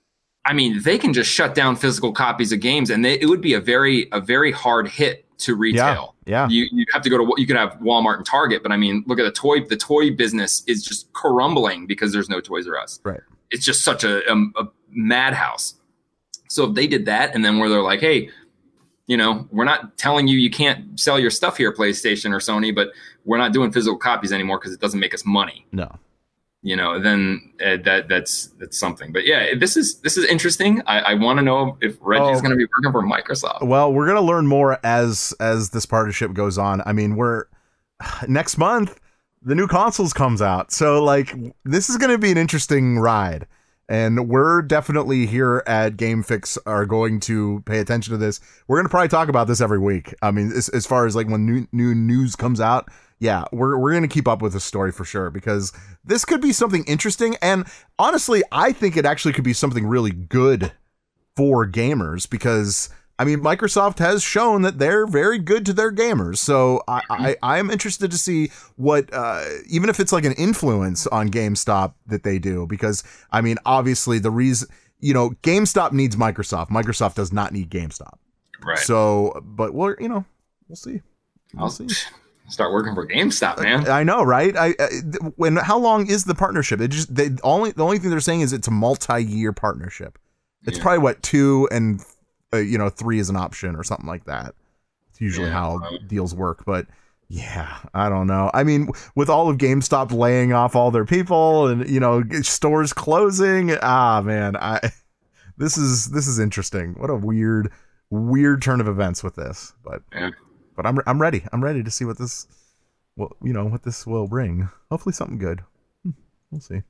I mean, they can just shut down physical copies of games, and they, it would be a very, a very hard hit to retail. Yeah, yeah. You you have to go to, you could have Walmart and Target, but I mean, look at the toy. The toy business is just crumbling because there's no Toys R Us. Right. It's just such a, a, a madhouse. So if they did that, and then where they're like, hey, you know, we're not telling you you can't sell your stuff here, PlayStation or Sony, but we're not doing physical copies anymore because it doesn't make us money. No. You know, then uh, that that's that's something. But yeah, this is this is interesting. I, I want to know if Reggie's Oh. going to be working for Microsoft. Well, we're gonna learn more as as this partnership goes on. I mean, we're next month the new consoles comes out, so like this is gonna be an interesting ride, and we're definitely here at GameFix are going to pay attention to this. We're gonna probably talk about this every week. I mean, as, as far as like when new new news comes out, yeah, we're we're gonna keep up with this story for sure, because this could be something interesting, and honestly, I think it actually could be something really good for gamers, because I mean, Microsoft has shown that they're very good to their gamers. So I, I, I am interested to see what, uh, even if it's like an influence on GameStop that they do, because I mean, obviously the reason, you know, GameStop needs Microsoft. Microsoft does not need GameStop. Right. So, but we're, you know, we'll see. We'll I'll see. start working for GameStop, man. I know, right? I, I when how long is the partnership? It just they only the only thing they're saying is it's a multi-year partnership. It's Yeah. probably what two and uh, you know three is an option or something like that. It's usually Yeah, how right. deals work, but yeah, I don't know. I mean, with all of GameStop laying off all their people and you know stores closing, ah man, I this is this is interesting. What a weird weird turn of events with this, but. Yeah. But I'm I'm ready. I'm ready to see what this, well, you know, what this will bring. Hopefully, something good. Hmm, We'll see.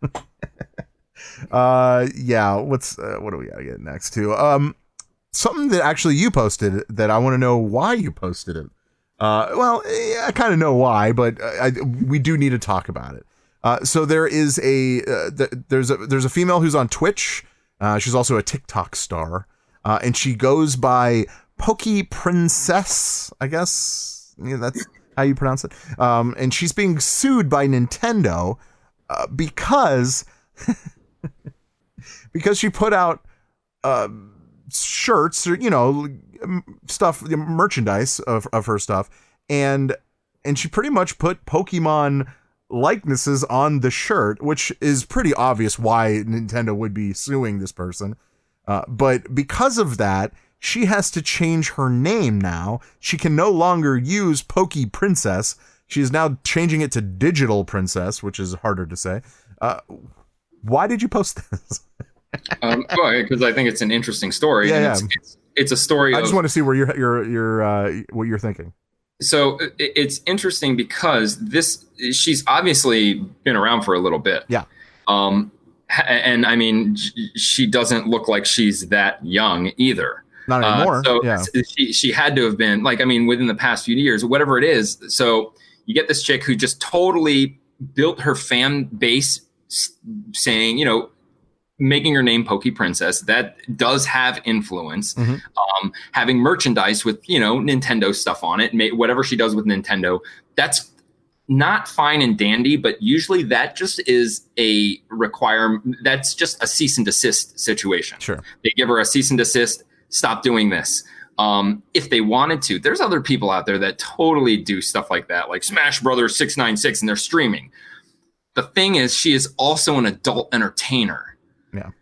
uh, yeah. What's uh, what do we gotta get next to? Um, something that actually you posted that I want to know why you posted it. Uh, well, eh, I kind of know why, but I, I, we do need to talk about it. Uh, so there is a uh, th- there's a there's a female who's on Twitch. Uh, she's also a TikTok star, uh, and she goes by Poke Princess, I guess. Yeah, that's how you pronounce it. Um, and she's being sued by Nintendo uh, because because she put out uh, shirts or, you know, stuff, merchandise of, of her stuff, and and she pretty much put Pokemon likenesses on the shirt, which is pretty obvious why Nintendo would be suing this person. Uh, but because of that, she has to change her name now. She can no longer use Poke Princess. She is now changing it to Digital Princess, which is harder to say. Uh, why did you post this? um, well, because I think it's an interesting story. Yeah, and yeah. It's, it's, it's a story. I of, just want to see where you're, you're, you're, uh, what you're thinking. So it, it's interesting because this, she's obviously been around for a little bit. Yeah. Um, and I mean, she doesn't look like she's that young either. Not anymore. Uh, so yeah. she, she had to have been like, I mean, within the past few years, whatever it is. So you get this chick who just totally built her fan base saying, you know, making her name Poke Princess. That does have influence. Mm-hmm. Um, having merchandise with, you know, Nintendo stuff on it, may, whatever she does with Nintendo, that's not fine and dandy, but usually that just is a requirement. That's just a cease and desist situation. Sure. They give her a cease and desist, stop doing this. Um, if they wanted to, there's other people out there that totally do stuff like that, like Smash Brothers six nine six, and they're streaming. The thing is, she is also an adult entertainer. Yeah.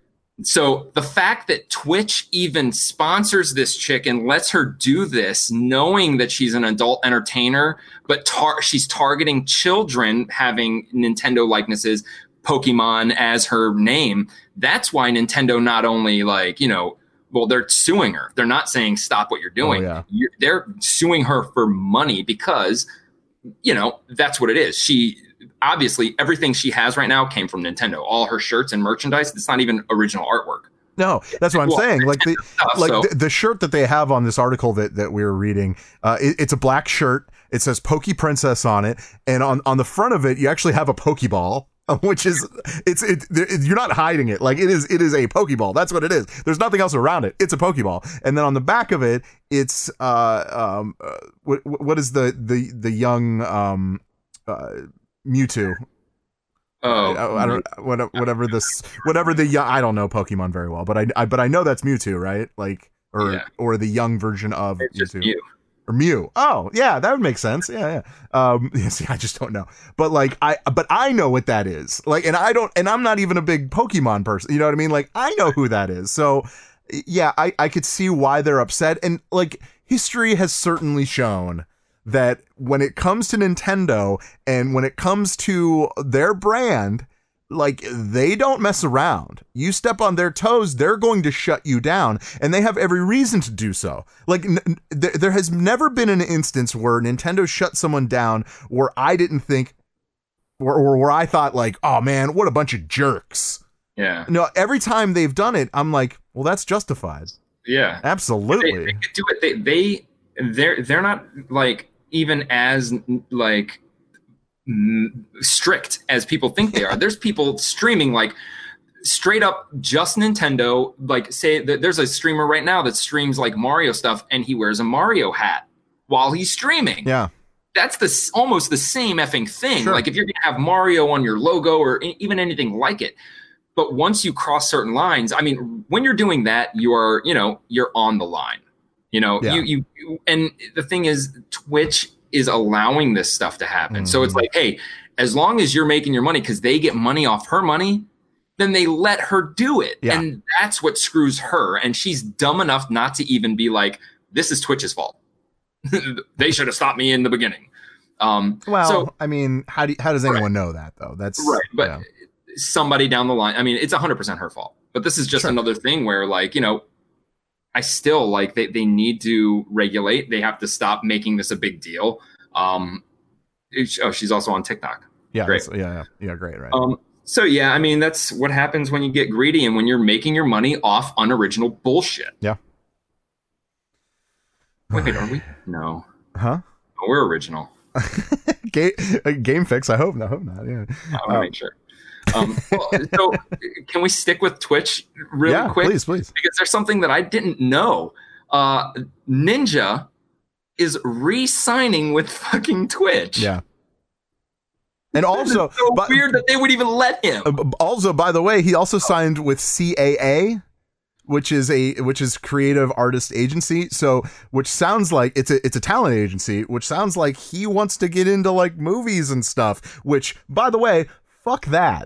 So the fact that Twitch even sponsors this chick and lets her do this, knowing that she's an adult entertainer, but tar- she's targeting children having Nintendo likenesses, Pokemon as her name, that's why Nintendo not only like, you know, well, they're suing her. They're not saying stop what you're doing. Oh, yeah. You're, they're suing her for money because, you know, that's what it is. She... Obviously, everything she has right now came from Nintendo. All her shirts and merchandise, it's not even original artwork. No, that's what I'm Well, saying. Like the stuff, like so- the, the shirt that they have on this article that, that we were reading, uh, it, it's a black shirt. It says Poke Princess on it, and on, on the front of it, you actually have a Pokeball, which is it's it, it. You're not hiding it. Like it is. It is a Pokeball. That's what it is. There's nothing else around it. It's a Pokeball. And then on the back of it, it's uh um uh, what what is the the the young um uh, Mewtwo. Oh, I, I don't what, whatever this whatever the young, I don't know Pokemon very well, but I, I but I know that's Mewtwo, right? Like or Yeah. or the young version of it's just Mewtwo. you. Or Mew. Oh, yeah, that would make sense. Yeah, yeah. Um, yeah, see, I just don't know. But like, I, but I know what that is. Like, and I don't, and I'm not even a big Pokemon person. You know what I mean? Like, I know who that is. So, yeah, I, I could see why they're upset. And like, history has certainly shown that when it comes to Nintendo and when it comes to their brand, like they don't mess around. You step on their toes, they're going to shut you down, and they have every reason to do so. Like n- th- there has never been an instance where Nintendo shut someone down where I didn't think, or, or where I thought like, oh man, what a bunch of jerks. Yeah. No, every time they've done it, I'm like, well, that's justified. Yeah. Absolutely. They, they could do it. They they they're they're not like even as like strict as people think they are. There's people streaming like straight up just Nintendo. Like say that there's a streamer right now that streams like Mario stuff and he wears a Mario hat while he's streaming. Yeah. That's the almost the same effing thing. Sure. Like if you're going to have Mario on your logo or even anything like it. But once you cross certain lines, I mean, when you're doing that, you're, you know, you're on the line, you know, Yeah. you, you, you, and the thing is Twitch is allowing this stuff to happen. Mm-hmm. So it's like, hey, as long as you're making your money because they get money off her money, then they let her do it. Yeah. And that's what screws her. And she's dumb enough not to even be like, this is Twitch's fault. They should have stopped me in the beginning. Um, Well, so, I mean, how do you, how does anyone know that though? That's right. But yeah. somebody down the line, I mean, it's one hundred percent her fault. But this is just Sure. another thing where, like, you know, I still like they, they need to regulate. They have to stop making this a big deal. Um, it, oh, she's also on TikTok. Yeah, Great. that's- yeah, yeah, yeah, great, right? Um, so yeah, I mean, that's what happens when you get greedy and when you're making your money off unoriginal bullshit. Yeah. Wait, are we? No, Huh? no we're original. Game, uh, game fix. I hope not. I hope not. Yeah. I want to Um, make sure. Um, well, so can we stick with Twitch really yeah, quick? please, please. Because there's something that I didn't know. Uh, Ninja is re-signing with fucking Twitch. Yeah. And also, it's so but, weird that they would even let him. Also, by the way, he also signed with C A A, which is a which is Creative Artist Agency. So, which sounds like it's a it's a talent agency, which sounds like he wants to get into like movies and stuff. Which, by the way, fuck that.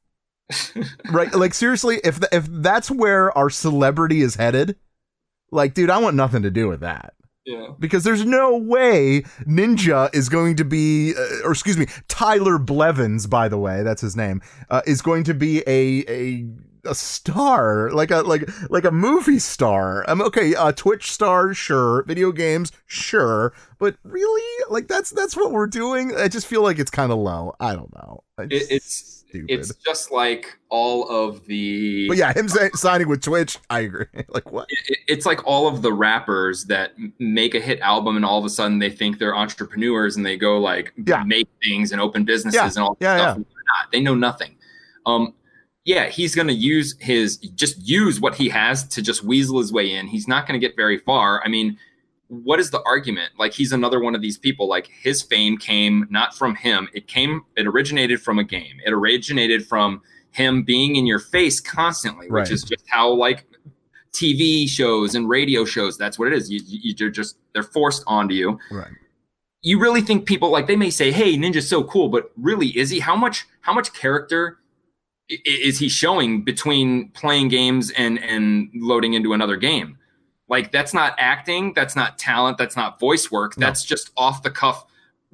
Right? Like seriously, if th- if that's where our celebrity is headed, like, dude, I want nothing to do with that. Yeah. Because there's no way Ninja is going to be, uh, or excuse me, Tyler Blevins, by the way, that's his name, uh, is going to be a a a star, like a like like a movie star. Um, okay, uh, Twitch star, sure. Video games, sure. But really, like that's that's what we're doing. I just feel like it's kind of low. I don't know. I just, It, it's stupid. it's just like all of the. But yeah, him sa- signing with Twitch, I agree. Like what? It, it's like all of the rappers that m- make a hit album and all of a sudden they think they're entrepreneurs and they go like Yeah. make things and open businesses Yeah. and all that Yeah, stuff. yeah. And they're not. They know nothing. Um, yeah, he's going to use his just use what he has to just weasel his way in. He's not going to get very far. I mean, what is the argument? Like he's another one of these people. Like his fame came not from him. It came. It originated from a game. It originated from him being in your face constantly, which Right. is just how like T V shows and radio shows. That's what it is. You, you, you're just they're forced onto you. Right. You really think people like they may say, "Hey, Ninja's so cool," but really, is he? How much? How much character i- is he showing between playing games and and loading into another game? Like that's not acting. That's not talent. That's not voice work. No. That's just off the cuff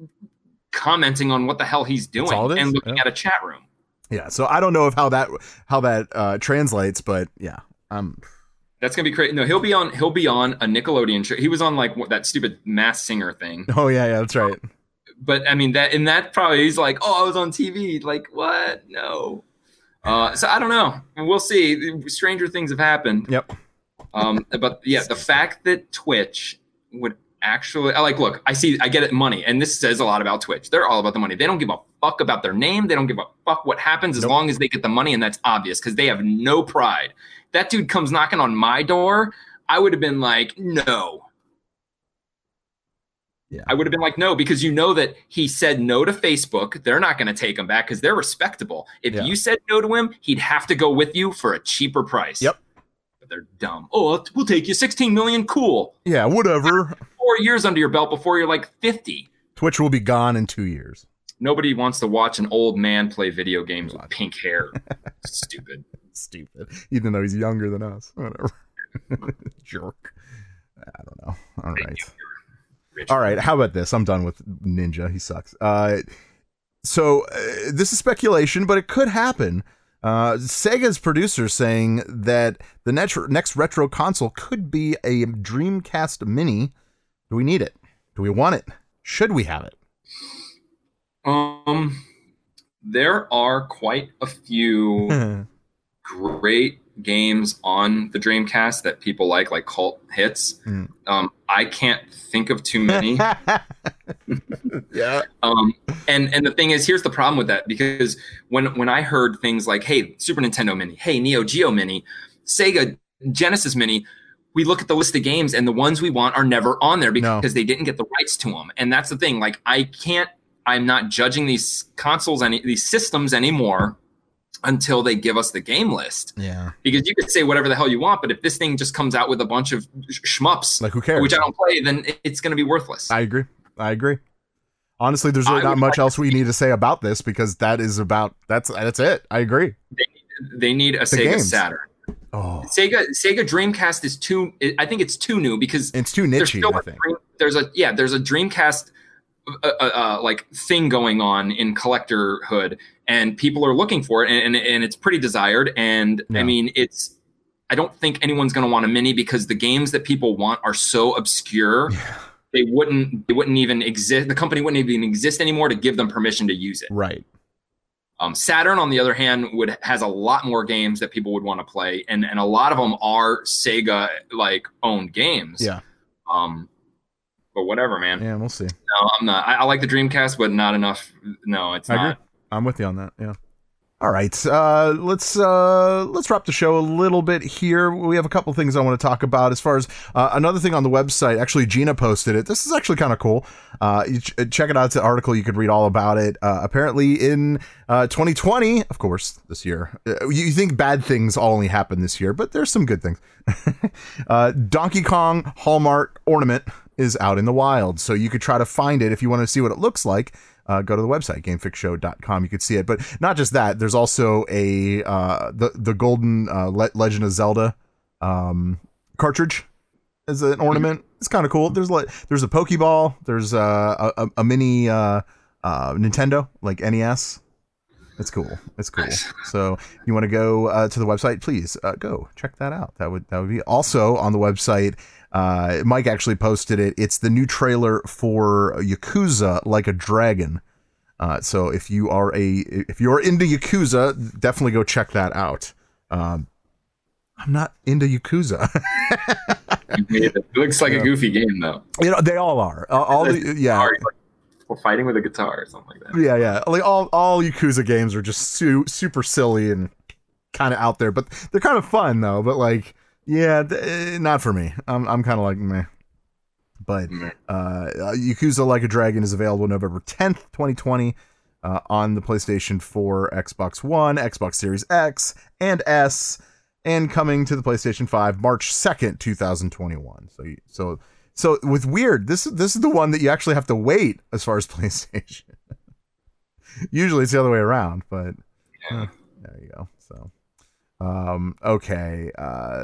commenting on what the hell he's doing all it is, and looking yeah. at a chat room. Yeah. So I don't know if how that how that uh, translates, but yeah, um. That's gonna be crazy. No, he'll be on. He'll be on a Nickelodeon show. He was on like what, that stupid Masked Singer thing. Oh yeah, yeah, that's right. But I mean that in that probably he's like, oh, I was on T V. Like what? No. Uh, so I don't know. We'll see. Stranger things have happened. Yep. Um, but yeah, the fact that Twitch would actually I like look, I see I get it money, and this says a lot about Twitch. They're all about the money. They don't give a fuck about their name. They don't give a fuck what happens as Nope. long as they get the money, and that's obvious because they have no pride. That dude comes knocking on my door, I would have been like, no. Yeah. I would have been like, no, because you know that he said no to Facebook. They're not going to take him back because they're respectable. If Yeah. you said no to him, he'd have to go with you for a cheaper price. Yep. But they're dumb. Oh, we'll take you sixteen million. Cool. Yeah, whatever. Four years under your belt before you're like fifty. Twitch will be gone in two years. Nobody wants to watch an old man play video games with pink hair. Stupid. Stupid. Even though he's younger than us. Whatever. Jerk. I don't know. All right. Rich. All right. How about this? I'm done with Ninja. He sucks. Uh, so uh, this is speculation, but it could happen. Uh, Sega's producer saying that the next next retro console could be a Dreamcast Mini. Do we need it? Do we want it? Should we have it? Um, there are quite a few great games on the Dreamcast that people like, like cult hits. Mm. Um, I can't think of too many. Yeah. Um, and and the thing is, here's the problem with that, because when when I heard things like, hey, Super Nintendo Mini, hey, Neo Geo Mini, Sega Genesis Mini, we look at the list of games and the ones we want are never on there because No. they didn't get the rights to them. And that's the thing. Like, I can't, I'm not judging these consoles, any these systems anymore until they give us the game list. Yeah. Because you could say whatever the hell you want, but if this thing just comes out with a bunch of sh- shmups, Like, who cares? which I don't play, then it's going to be worthless. I agree. I agree. Honestly, there's really I not would much like else we need to say about this because that is about that's that's it. I agree. They need a Sega games. Saturn. Oh, Sega Sega Dreamcast is too. I think it's too new because it's too there's nichey. still I a think. dream, there's a yeah there's a Dreamcast uh, uh, uh, like thing going on in collectorhood, and people are looking for it, and and, and it's pretty desired. And Yeah. I mean, it's I don't think anyone's going to want a mini because the games that people want are so obscure. Yeah. They wouldn't. They wouldn't even exist. The company wouldn't even exist anymore to give them permission to use it. Right. Um, Saturn, on the other hand, would has a lot more games that people would want to play, and and a lot of them are Sega like owned games. Yeah. Um, but whatever, man. Yeah, we'll see. No, I'm not. I, I like the Dreamcast, but not enough. No, it's I not. agree. I'm with you on that. Yeah. All right, uh, let's uh, let's wrap the show a little bit here. We have a couple things I want to talk about. As far as uh, another thing on the website, actually, Gina posted it. This is actually kind of cool. Uh, you ch- check it out. It's an article. You could read all about it. Uh, apparently, in uh, twenty twenty, of course, this year, uh, you, you think bad things all only happen this year, but there's some good things. uh, Donkey Kong Hallmark ornament is out in the wild, so you could try to find it if you want to see what it looks like. Uh, go to the website, game fix show dot com. You could see it. But not just that, there's also a uh, the, the golden uh, Le- Legend of Zelda um, cartridge as an ornament. It's kind of cool. There's like there's a Pokeball. There's uh, a, a mini uh, uh, Nintendo, like N E S. It's cool. It's cool. Nice. So if you want to go uh, to the website, please uh, go check that out. That would that would be also on the website. Uh, Mike actually posted it. It's the new trailer for Yakuza Like a Dragon. Uh, so if you are a if you're into Yakuza, definitely go check that out. Um, I'm not into Yakuza. It looks like yeah. a goofy game, though. You know, they all are. Uh, all the, yeah. Like, we're fighting with a guitar or something like that. Yeah, yeah. Like all all Yakuza games are just su- super silly and kind of out there, but they're kind of fun though. But like. Yeah, th- not for me. I'm I'm kind of like meh. But uh, Yakuza Like a Dragon is available November tenth, twenty twenty, uh, on the PlayStation four, Xbox One, Xbox Series X and S, and coming to the PlayStation five March second, twenty twenty-one. So you, so so with Weird, this this is the one that you actually have to wait as far as PlayStation. Usually it's the other way around, but uh, there you go. So. Um, okay. Uh,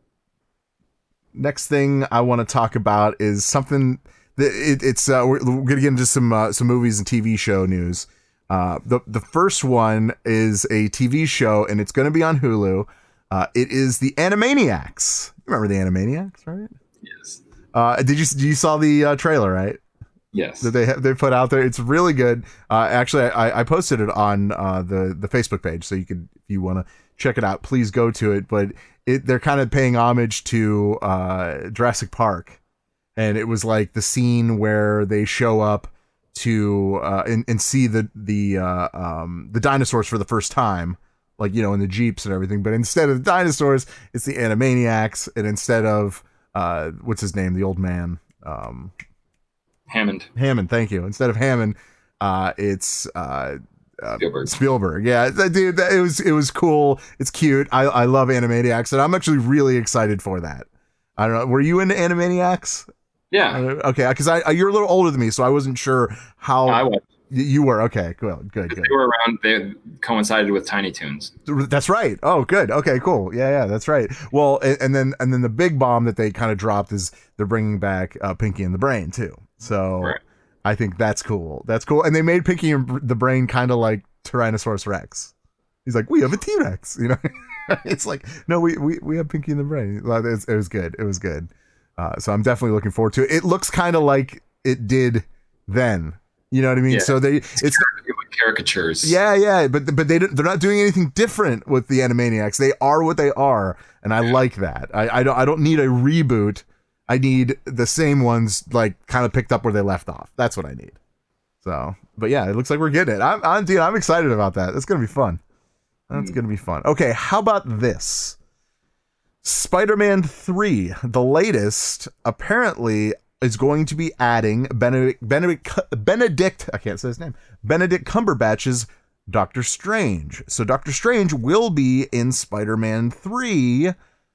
next thing I want to talk about is something that it, it's, uh, we're, we're going to get into some, uh, some movies and T V show news. Uh, the, the first one is a T V show and it's going to be on Hulu. Uh, it is the Animaniacs. Remember the Animaniacs, right? Yes. Uh, did you, you saw the uh, trailer, right? Yes. That they have, they put out there. It's really good. Uh, actually I, I posted it on, uh, the, the Facebook page. So you could, if you want to, check it out, please go to it. But it they're kind of paying homage to uh Jurassic Park, and it was like the scene where they show up to uh and, and see the the uh um the dinosaurs for the first time, like, you know, in the Jeeps and everything, but instead of the dinosaurs it's the Animaniacs, and instead of uh what's his name, the old man, um Hammond Hammond thank you instead of Hammond uh it's uh Uh, Spielberg. Spielberg, yeah, dude, that, it was it was cool. It's cute. I I love Animaniacs, and I'm actually really excited for that. I don't know. Were you into Animaniacs? Yeah. Uh, okay, because I, I you're a little older than me, so I wasn't sure how. I was. You were okay. Good, good, good. They were around. They coincided with Tiny Toons. That's right. Oh, good. Okay, cool. Yeah, yeah, that's right. Well, and, and then and then the big bomb that they kind of dropped is they're bringing back uh, Pinky and the Brain too. So. Right. I think that's cool. That's cool. And they made Pinky and the Brain kind of like Tyrannosaurus Rex. He's like, we have a T-Rex, you know? It's like, no, we, we, we have Pinky and the Brain. It was, it was good. It was good. Uh, so I'm definitely looking forward to it. It looks kind of like it did then. You know what I mean? Yeah. So they, it's, it's caricatures. Yeah, yeah. But, but they, they're not doing anything different with the Animaniacs. They are what they are. And I like that. I, I don't, I don't need a reboot. I need the same ones, like, kind of picked up where they left off. That's what I need. So, but yeah, it looks like we're getting it. I'm, I'm, dude, I'm excited about that. That's gonna be fun. That's mm. gonna be fun. Okay, how about this? Spider-Man three, the latest, apparently is going to be adding Benedict, Benedict, Benedict. I can't say his name. Benedict Cumberbatch's Doctor Strange. So Doctor Strange will be in Spider-Man three.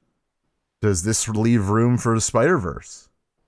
Does this leave room for the Spider-Verse?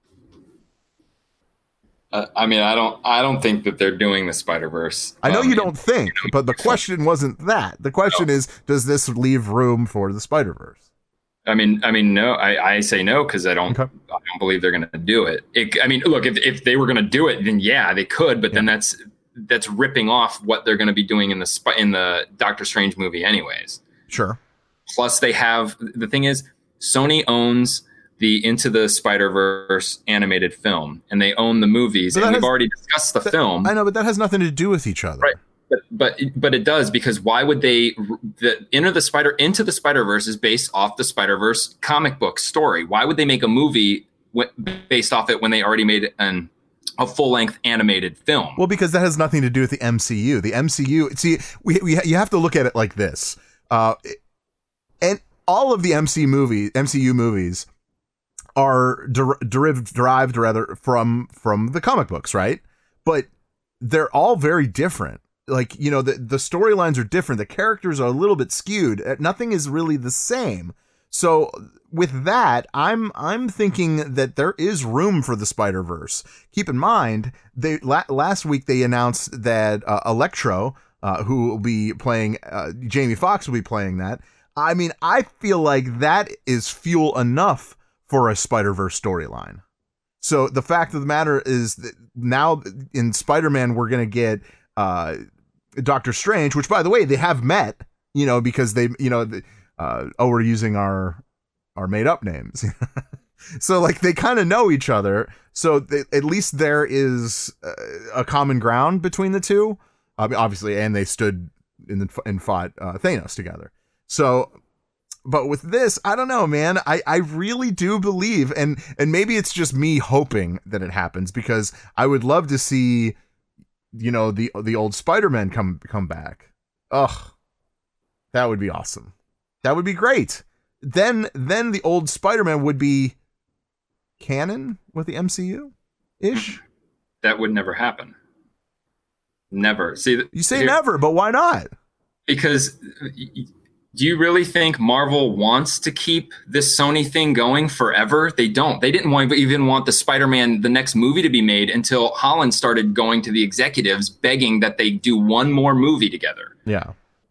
Uh, I mean, I don't. I don't think that they're doing the Spider-Verse. I know um, you don't think, you know, but the question wasn't that. The question no. is, does this leave room for the Spider-Verse? I mean, I mean, no. I, I say no because I don't. Okay. I don't believe they're going to do it. it. I mean, look, if if they were going to do it, then yeah, they could. But yeah. then that's that's ripping off what they're going to be doing in the in the Doctor Strange movie, anyways. Sure. Plus, they have the thing is. Sony owns the Into the Spider-Verse animated film, and they own the movies, and has, we've already discussed the that, film. I know, but that has nothing to do with each other. Right. But but but it does, because why would they the Into the Spider Into the Spider-Verse is based off the Spider-Verse comic book story. Why would they make a movie w- based off it when they already made an a full-length animated film. Well, because that has nothing to do with the M C U. The M C U, see, we, we you have to look at it like this. Uh, and all of the M C movie, M C U movies are der- derived, derived rather from from the comic books, right? But they're all very different. Like, you know, the the storylines are different. The characters are a little bit skewed. Nothing is really the same. So with that, I'm I'm thinking that there is room for the Spider-Verse. Keep in mind, they la- last week they announced that uh, Electro, uh, who will be playing uh, Jamie Foxx, will be playing that. I mean, I feel like that is fuel enough for a Spider-Verse storyline. So the fact of the matter is that now in Spider-Man, we're going to get uh, Doctor Strange, which, by the way, they have met, you know, because they, you know, the, uh, oh, we're using our our made up names. So like they kind of know each other. So they, at least there is a common ground between the two, uh, obviously. And they stood in the, and fought uh, Thanos together. So, but with this, I don't know, man. I, I really do believe, and and maybe it's just me hoping that it happens, because I would love to see, you know, the the old Spider-Man come come back. Ugh, that would be awesome. That would be great. Then then the old Spider-Man would be canon with the M C U ish. That would never happen. Never. See, you say here, never, but why not? Because do you really think Marvel wants to keep this Sony thing going forever? They don't. They didn't want, even want the Spider-Man, the next movie, to be made until Holland started going to the executives begging that they do one more movie together. Yeah.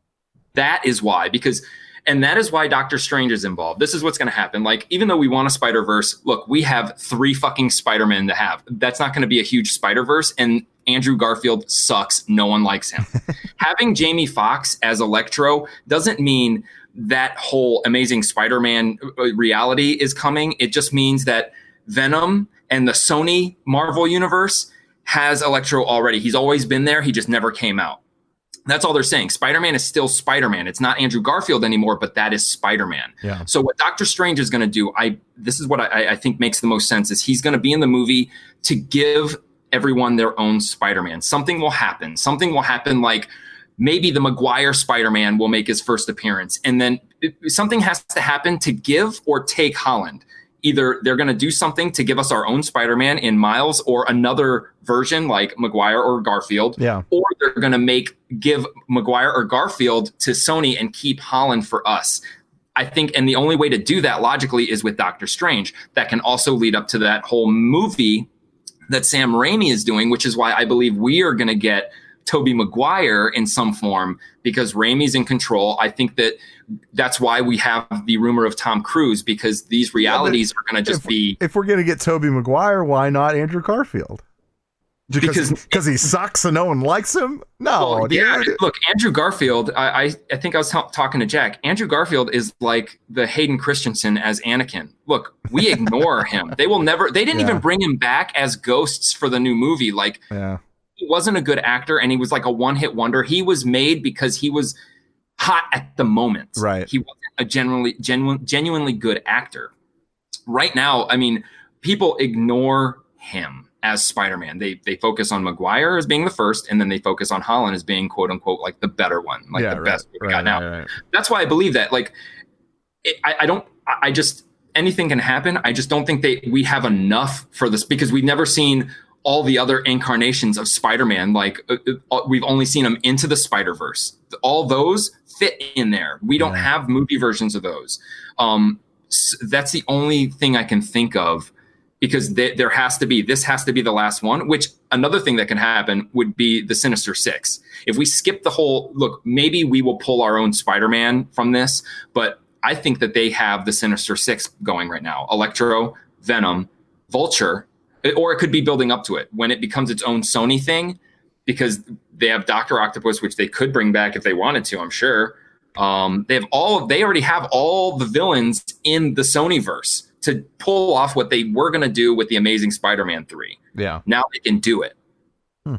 That is why, because, and that is why Doctor Strange is involved. This is what's going to happen. Like, even though we want a Spider-Verse, look, we have three fucking Spider-Men to have. That's not going to be a huge Spider-Verse, and Andrew Garfield sucks. No one likes him. Having Jamie Foxx as Electro doesn't mean that whole Amazing Spider-Man reality is coming. It just means that Venom and the Sony Marvel universe has Electro already. He's always been there. He just never came out. That's all they're saying. Spider-Man is still Spider-Man. It's not Andrew Garfield anymore, but that is Spider-Man. Yeah. So what Doctor Strange is going to do, I this is what I, I think makes the most sense, is he's going to be in the movie to give everyone their own Spider-Man. Something will happen. Something will happen, like maybe the Maguire Spider-Man will make his first appearance. And then it, something has to happen to give or take Holland. Either they're going to do something to give us our own Spider-Man in Miles, or another version like Maguire or Garfield. Yeah. Or they're going to make give Maguire or Garfield to Sony and keep Holland for us. I think, and the only way to do that logically is with Doctor Strange. That can also lead up to that whole movie that Sam Raimi is doing, which is why I believe we are going to get Tobey Maguire in some form, because Raimi's in control. I think that that's why we have the rumor of Tom Cruise, because these realities yeah, are going to just if, be. If we're going to get Tobey Maguire, why not Andrew Garfield? Because because he sucks and no one likes him? No, well, dude. Yeah, look, Andrew Garfield, I, I, I think I was t- talking to Jack. Andrew Garfield is like the Hayden Christensen as Anakin. Look, we ignore him. They will never, they didn't yeah. even bring him back as ghosts for the new movie. Like, yeah. he wasn't a good actor, and he was like a one-hit wonder. He was made because he was hot at the moment. Right. He wasn't a genuinely, genuine, genuinely good actor. Right now, I mean, people ignore him as Spider-Man. They they focus on Maguire as being the first, and then they focus on Holland as being, quote unquote, like the better one, like yeah, the right, best we right, got right, now. Right, right. That's why I believe that. Like, it, I, I don't, I just, anything can happen. I just don't think they we have enough for this, because we've never seen all the other incarnations of Spider-Man. Like, uh, uh, we've only seen them into the Spider-Verse. All those fit in there. We don't yeah. have movie versions of those. Um, so that's the only thing I can think of, because th- there has to be, this has to be the last one, which another thing that can happen would be the Sinister Six. If we skip the whole, look, maybe we will pull our own Spider-Man from this, but I think that they have the Sinister Six going right now. Electro, Venom, Vulture, or it could be building up to it when it becomes its own Sony thing, because they have Doctor Octopus, which they could bring back if they wanted to, I'm sure. Um, they have all, they already have all the villains in the Sonyverse to pull off what they were going to do with the Amazing Spider-Man three. Yeah. Now they can do it. Hmm.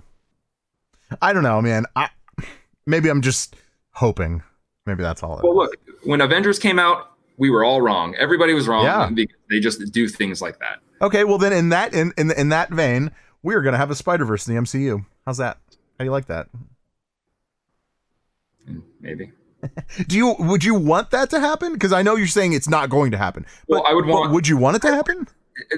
I don't know, man. I, maybe I'm just hoping. Maybe that's all. It well, is. Look, when Avengers came out, we were all wrong. Everybody was wrong. Yeah. Because they just do things like that. Okay, well then in that in, in in that vein, we are going to have a Spider-Verse in the M C U. How's that? How do you like that? Maybe. Do you would you want that to happen? Because I know you're saying it's not going to happen. But, Well, I would want- but would you want it to happen?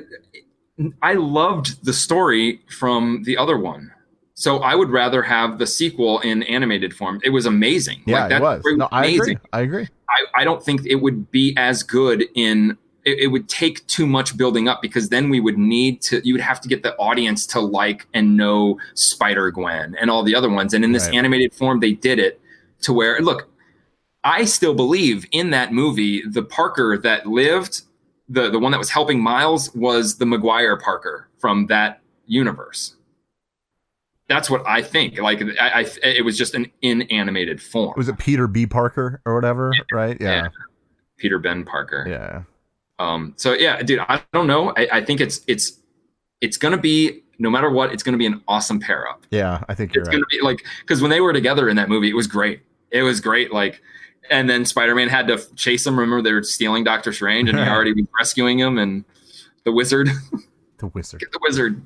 I loved the story from the other one. So I would rather have the sequel in animated form. It was amazing. Yeah, Like, that it was. story No, I amazing. agree. I agree. I, I don't think it would be as good in it, it would take too much building up, because then we would need to you would have to get the audience to like and know Spider-Gwen and all the other ones. And in this Right. animated form, they did it to where, look, I still believe in that movie, the Parker that lived, the, the one that was helping Miles, was the Maguire Parker from that universe. That's what I think. Like, I, I it was just an inanimated form. Was it Peter B. Parker or whatever? Right? Yeah. Yeah. Peter Ben Parker. Yeah. Um, so yeah, dude, I don't know. I, I think it's it's it's gonna be, no matter what, it's gonna be an awesome pair up. Yeah, I think you're It's right. gonna be like, because when they were together in that movie, it was great. It was great. Like, and then Spider-Man had to chase him. Remember, they were stealing Doctor Strange, and he already was rescuing him, and the wizard, The wizard. get the wizard.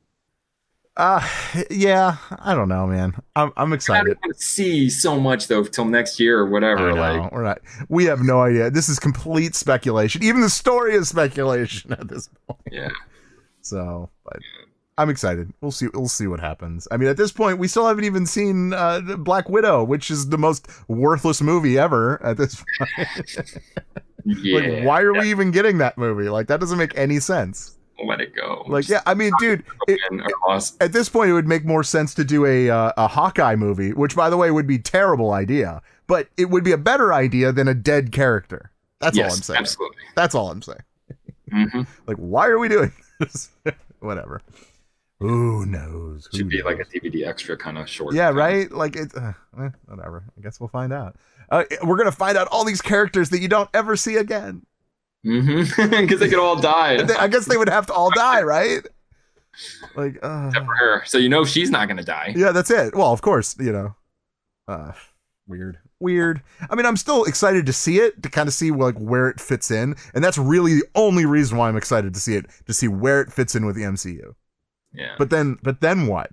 Uh yeah, I don't know, man. I'm I'm I excited. don't want to see so much though till next year or whatever. I know, Like, we're not. We have no idea. This is complete speculation. Even the story is speculation at this point. yeah, So, but I'm excited. We'll see. We'll see what happens. I mean, at this point, we still haven't even seen uh, Black Widow, which is the most worthless movie ever. At this point, yeah. like, why are we even getting that movie? Like, that doesn't make any sense. Let it go. Like, yeah, I mean, dude, it, And our loss. at this point, it would make more sense to do a uh, a Hawkeye movie, which, by the way, would be a terrible idea, but it would be a better idea than a dead character. That's all I'm Yes, saying. absolutely. That's all I'm saying. hmm Like, why are we doing this? Whatever. Who knows? Who Should be like a knows? D V D extra kind of short. Yeah, film. right? Like, it, uh, eh, whatever. I guess we'll find out. Uh, we're going to find out all these characters that you don't ever see again. Mm-hmm. Because they could all die. They- I guess they would have to all die, right? Like, uh, Except for her. So you know she's not going to die. yeah, that's it. Well, of course, you know. Uh, weird. Weird. I mean, I'm still excited to see it, to kind of see like where it fits in. And that's really the only reason why I'm excited to see it, to see where it fits in with the M C U. Yeah. But then, but then what?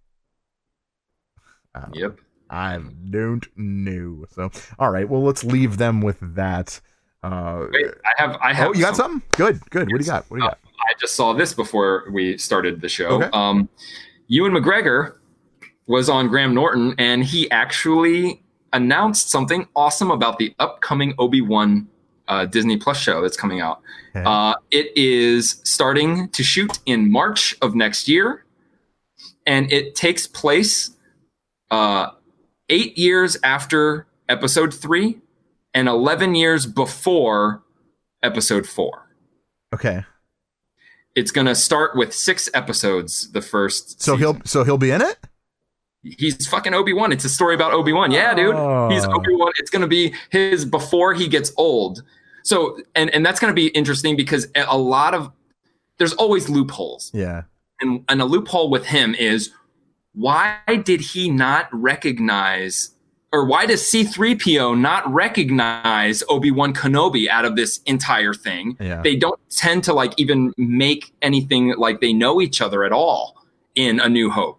I don't know. Yep. I don't know. So, all right. Well, let's leave them with that. Uh, Wait, I have. I have. oh, you got some- something? Good. Good. What do you got? What do you got? I just saw this before we started the show. Okay. Um, Ewan McGregor was on Graham Norton, and he actually announced something awesome about the upcoming Obi-Wan uh, Disney Plus show that's coming out. Okay. Uh, it is starting to shoot in March of next year, and it takes place uh, eight years after Episode three and eleven years before Episode four. Okay. It's going to start with six episodes. The first. So season. he'll so he'll be in it. He's fucking Obi-Wan. It's a story about Obi-Wan. Yeah, dude. Oh. He's Obi-Wan. It's going to be his before he gets old. So, and, and that's going to be interesting because a lot of, there's always loopholes. Yeah. And, and a loophole with him is, why did he not recognize, or why does C three P O not recognize Obi-Wan Kenobi out of this entire thing? Yeah. They don't tend to like even make anything like they know each other at all in A New Hope.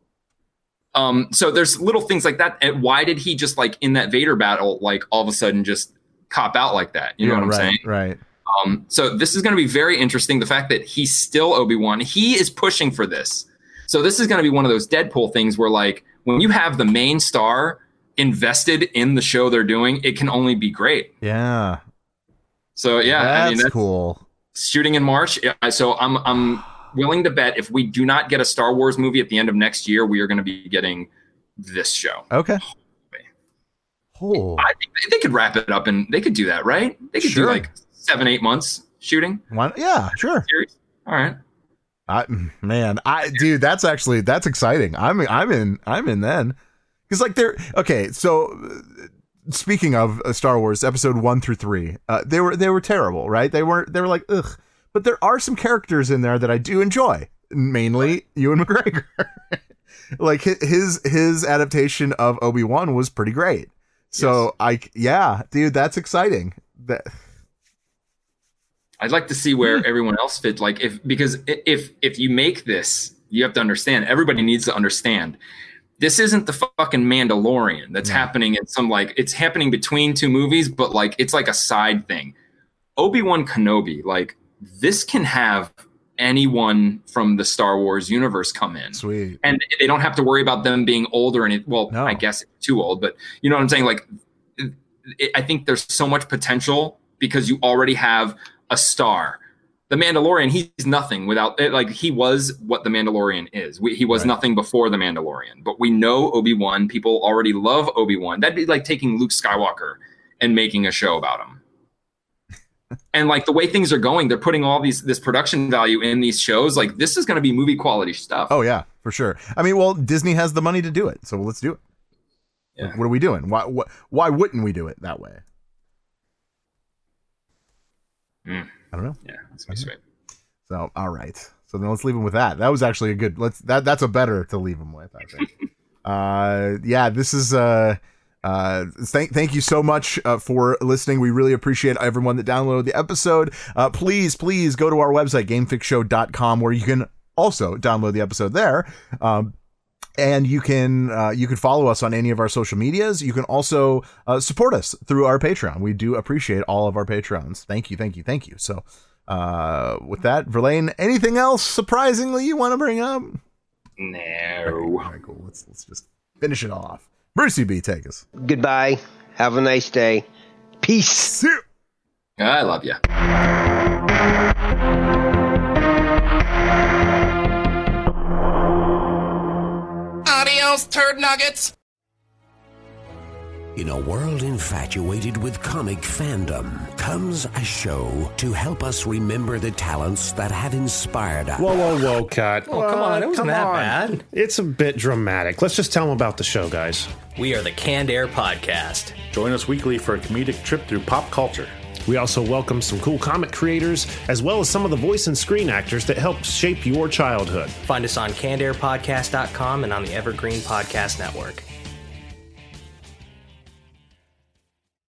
Um, so there's little things like that. And why did he just like in that Vader battle, like all of a sudden just cop out like that? You know Yeah, what I'm right, saying? Right. Um, so this is going to be very interesting. The fact that he's still Obi-Wan, he is pushing for this. So this is going to be one of those Deadpool things where like when you have the main star invested in the show they're doing, it can only be great. Yeah. So yeah, That's I mean, that's cool. shooting in March. Yeah, so I'm, I'm willing to bet if we do not get a Star Wars movie at the end of next year, we are going to be getting this show. Okay. Oh. I think they, they could wrap it up and they could do that, right? They could Sure. do like seven, eight months shooting Why, yeah, sure. series. All right. I, man, I dude, that's actually that's exciting. I'm I'm in I'm in then, because like they're okay. So uh, speaking of uh, Star Wars, Episode one through three, uh, they were they were terrible, right? They weren't they were like ugh, but there are some characters in there that I do enjoy. Mainly Ewan McGregor. Like hi- his his adaptation of Obi-Wan was pretty great. So I yeah, dude, that's exciting. That. I'd like to see where everyone else fits. Like if because i- if if you make this you have to understand, everybody needs to understand, this isn't the fucking Mandalorian that's yeah. happening in some, like, it's happening between two movies, but like, it's like a side thing. Obi-Wan Kenobi, like, this can have anyone from the Star Wars universe come in. Sweet. And they don't have to worry about them being older and it, well, no. I guess too old, but you know what I'm saying? Like, it, it, I think there's so much potential because you already have a star. The Mandalorian, he's nothing without it. Like, he was what the Mandalorian is. We, he was right. nothing before the Mandalorian, but we know Obi-Wan. People already love Obi-Wan. That'd be like taking Luke Skywalker and making a show about him. And like the way things are going, they're putting all these this production value in these shows. Like, this is going to be movie quality stuff. Oh yeah, for sure. I mean, well, Disney has the money to do it, so let's do it. Yeah. What are we doing? Why why, why wouldn't we do it that way? Mm. I don't know. Yeah, that's pretty sweet. So all right. So then let's leave him with that. That was actually a good. Let's that that's a better to leave him with, I think. uh, yeah, this is uh. Uh, thank, thank you so much uh, for listening. We really appreciate everyone that downloaded the episode. Uh, please, please go to our website, game fix show dot com, where you can also download the episode there. Um, and you can, uh, you can follow us on any of our social medias. You can also uh, support us through our Patreon. We do appreciate all of our Patrons. Thank you. Thank you. Thank you. So, uh, with that, Verlaine, anything else surprisingly you want to bring up? No. All right, all right, cool. Let's, let's just finish it off. Brucey B, take us. Goodbye. Have a nice day. Peace. See you. I love you. Adios, turd nuggets. In a world infatuated with comic fandom comes a show to help us remember the talents that have inspired us. Whoa, whoa, whoa, cut. Oh, come on. It wasn't that bad. It's a bit dramatic. Let's just tell them about the show, guys. We are the Canned Air Podcast. Join us weekly for a comedic trip through pop culture. We also welcome some cool comic creators, as well as some of the voice and screen actors that helped shape your childhood. Find us on canned air podcast dot com and on the Evergreen Podcast Network.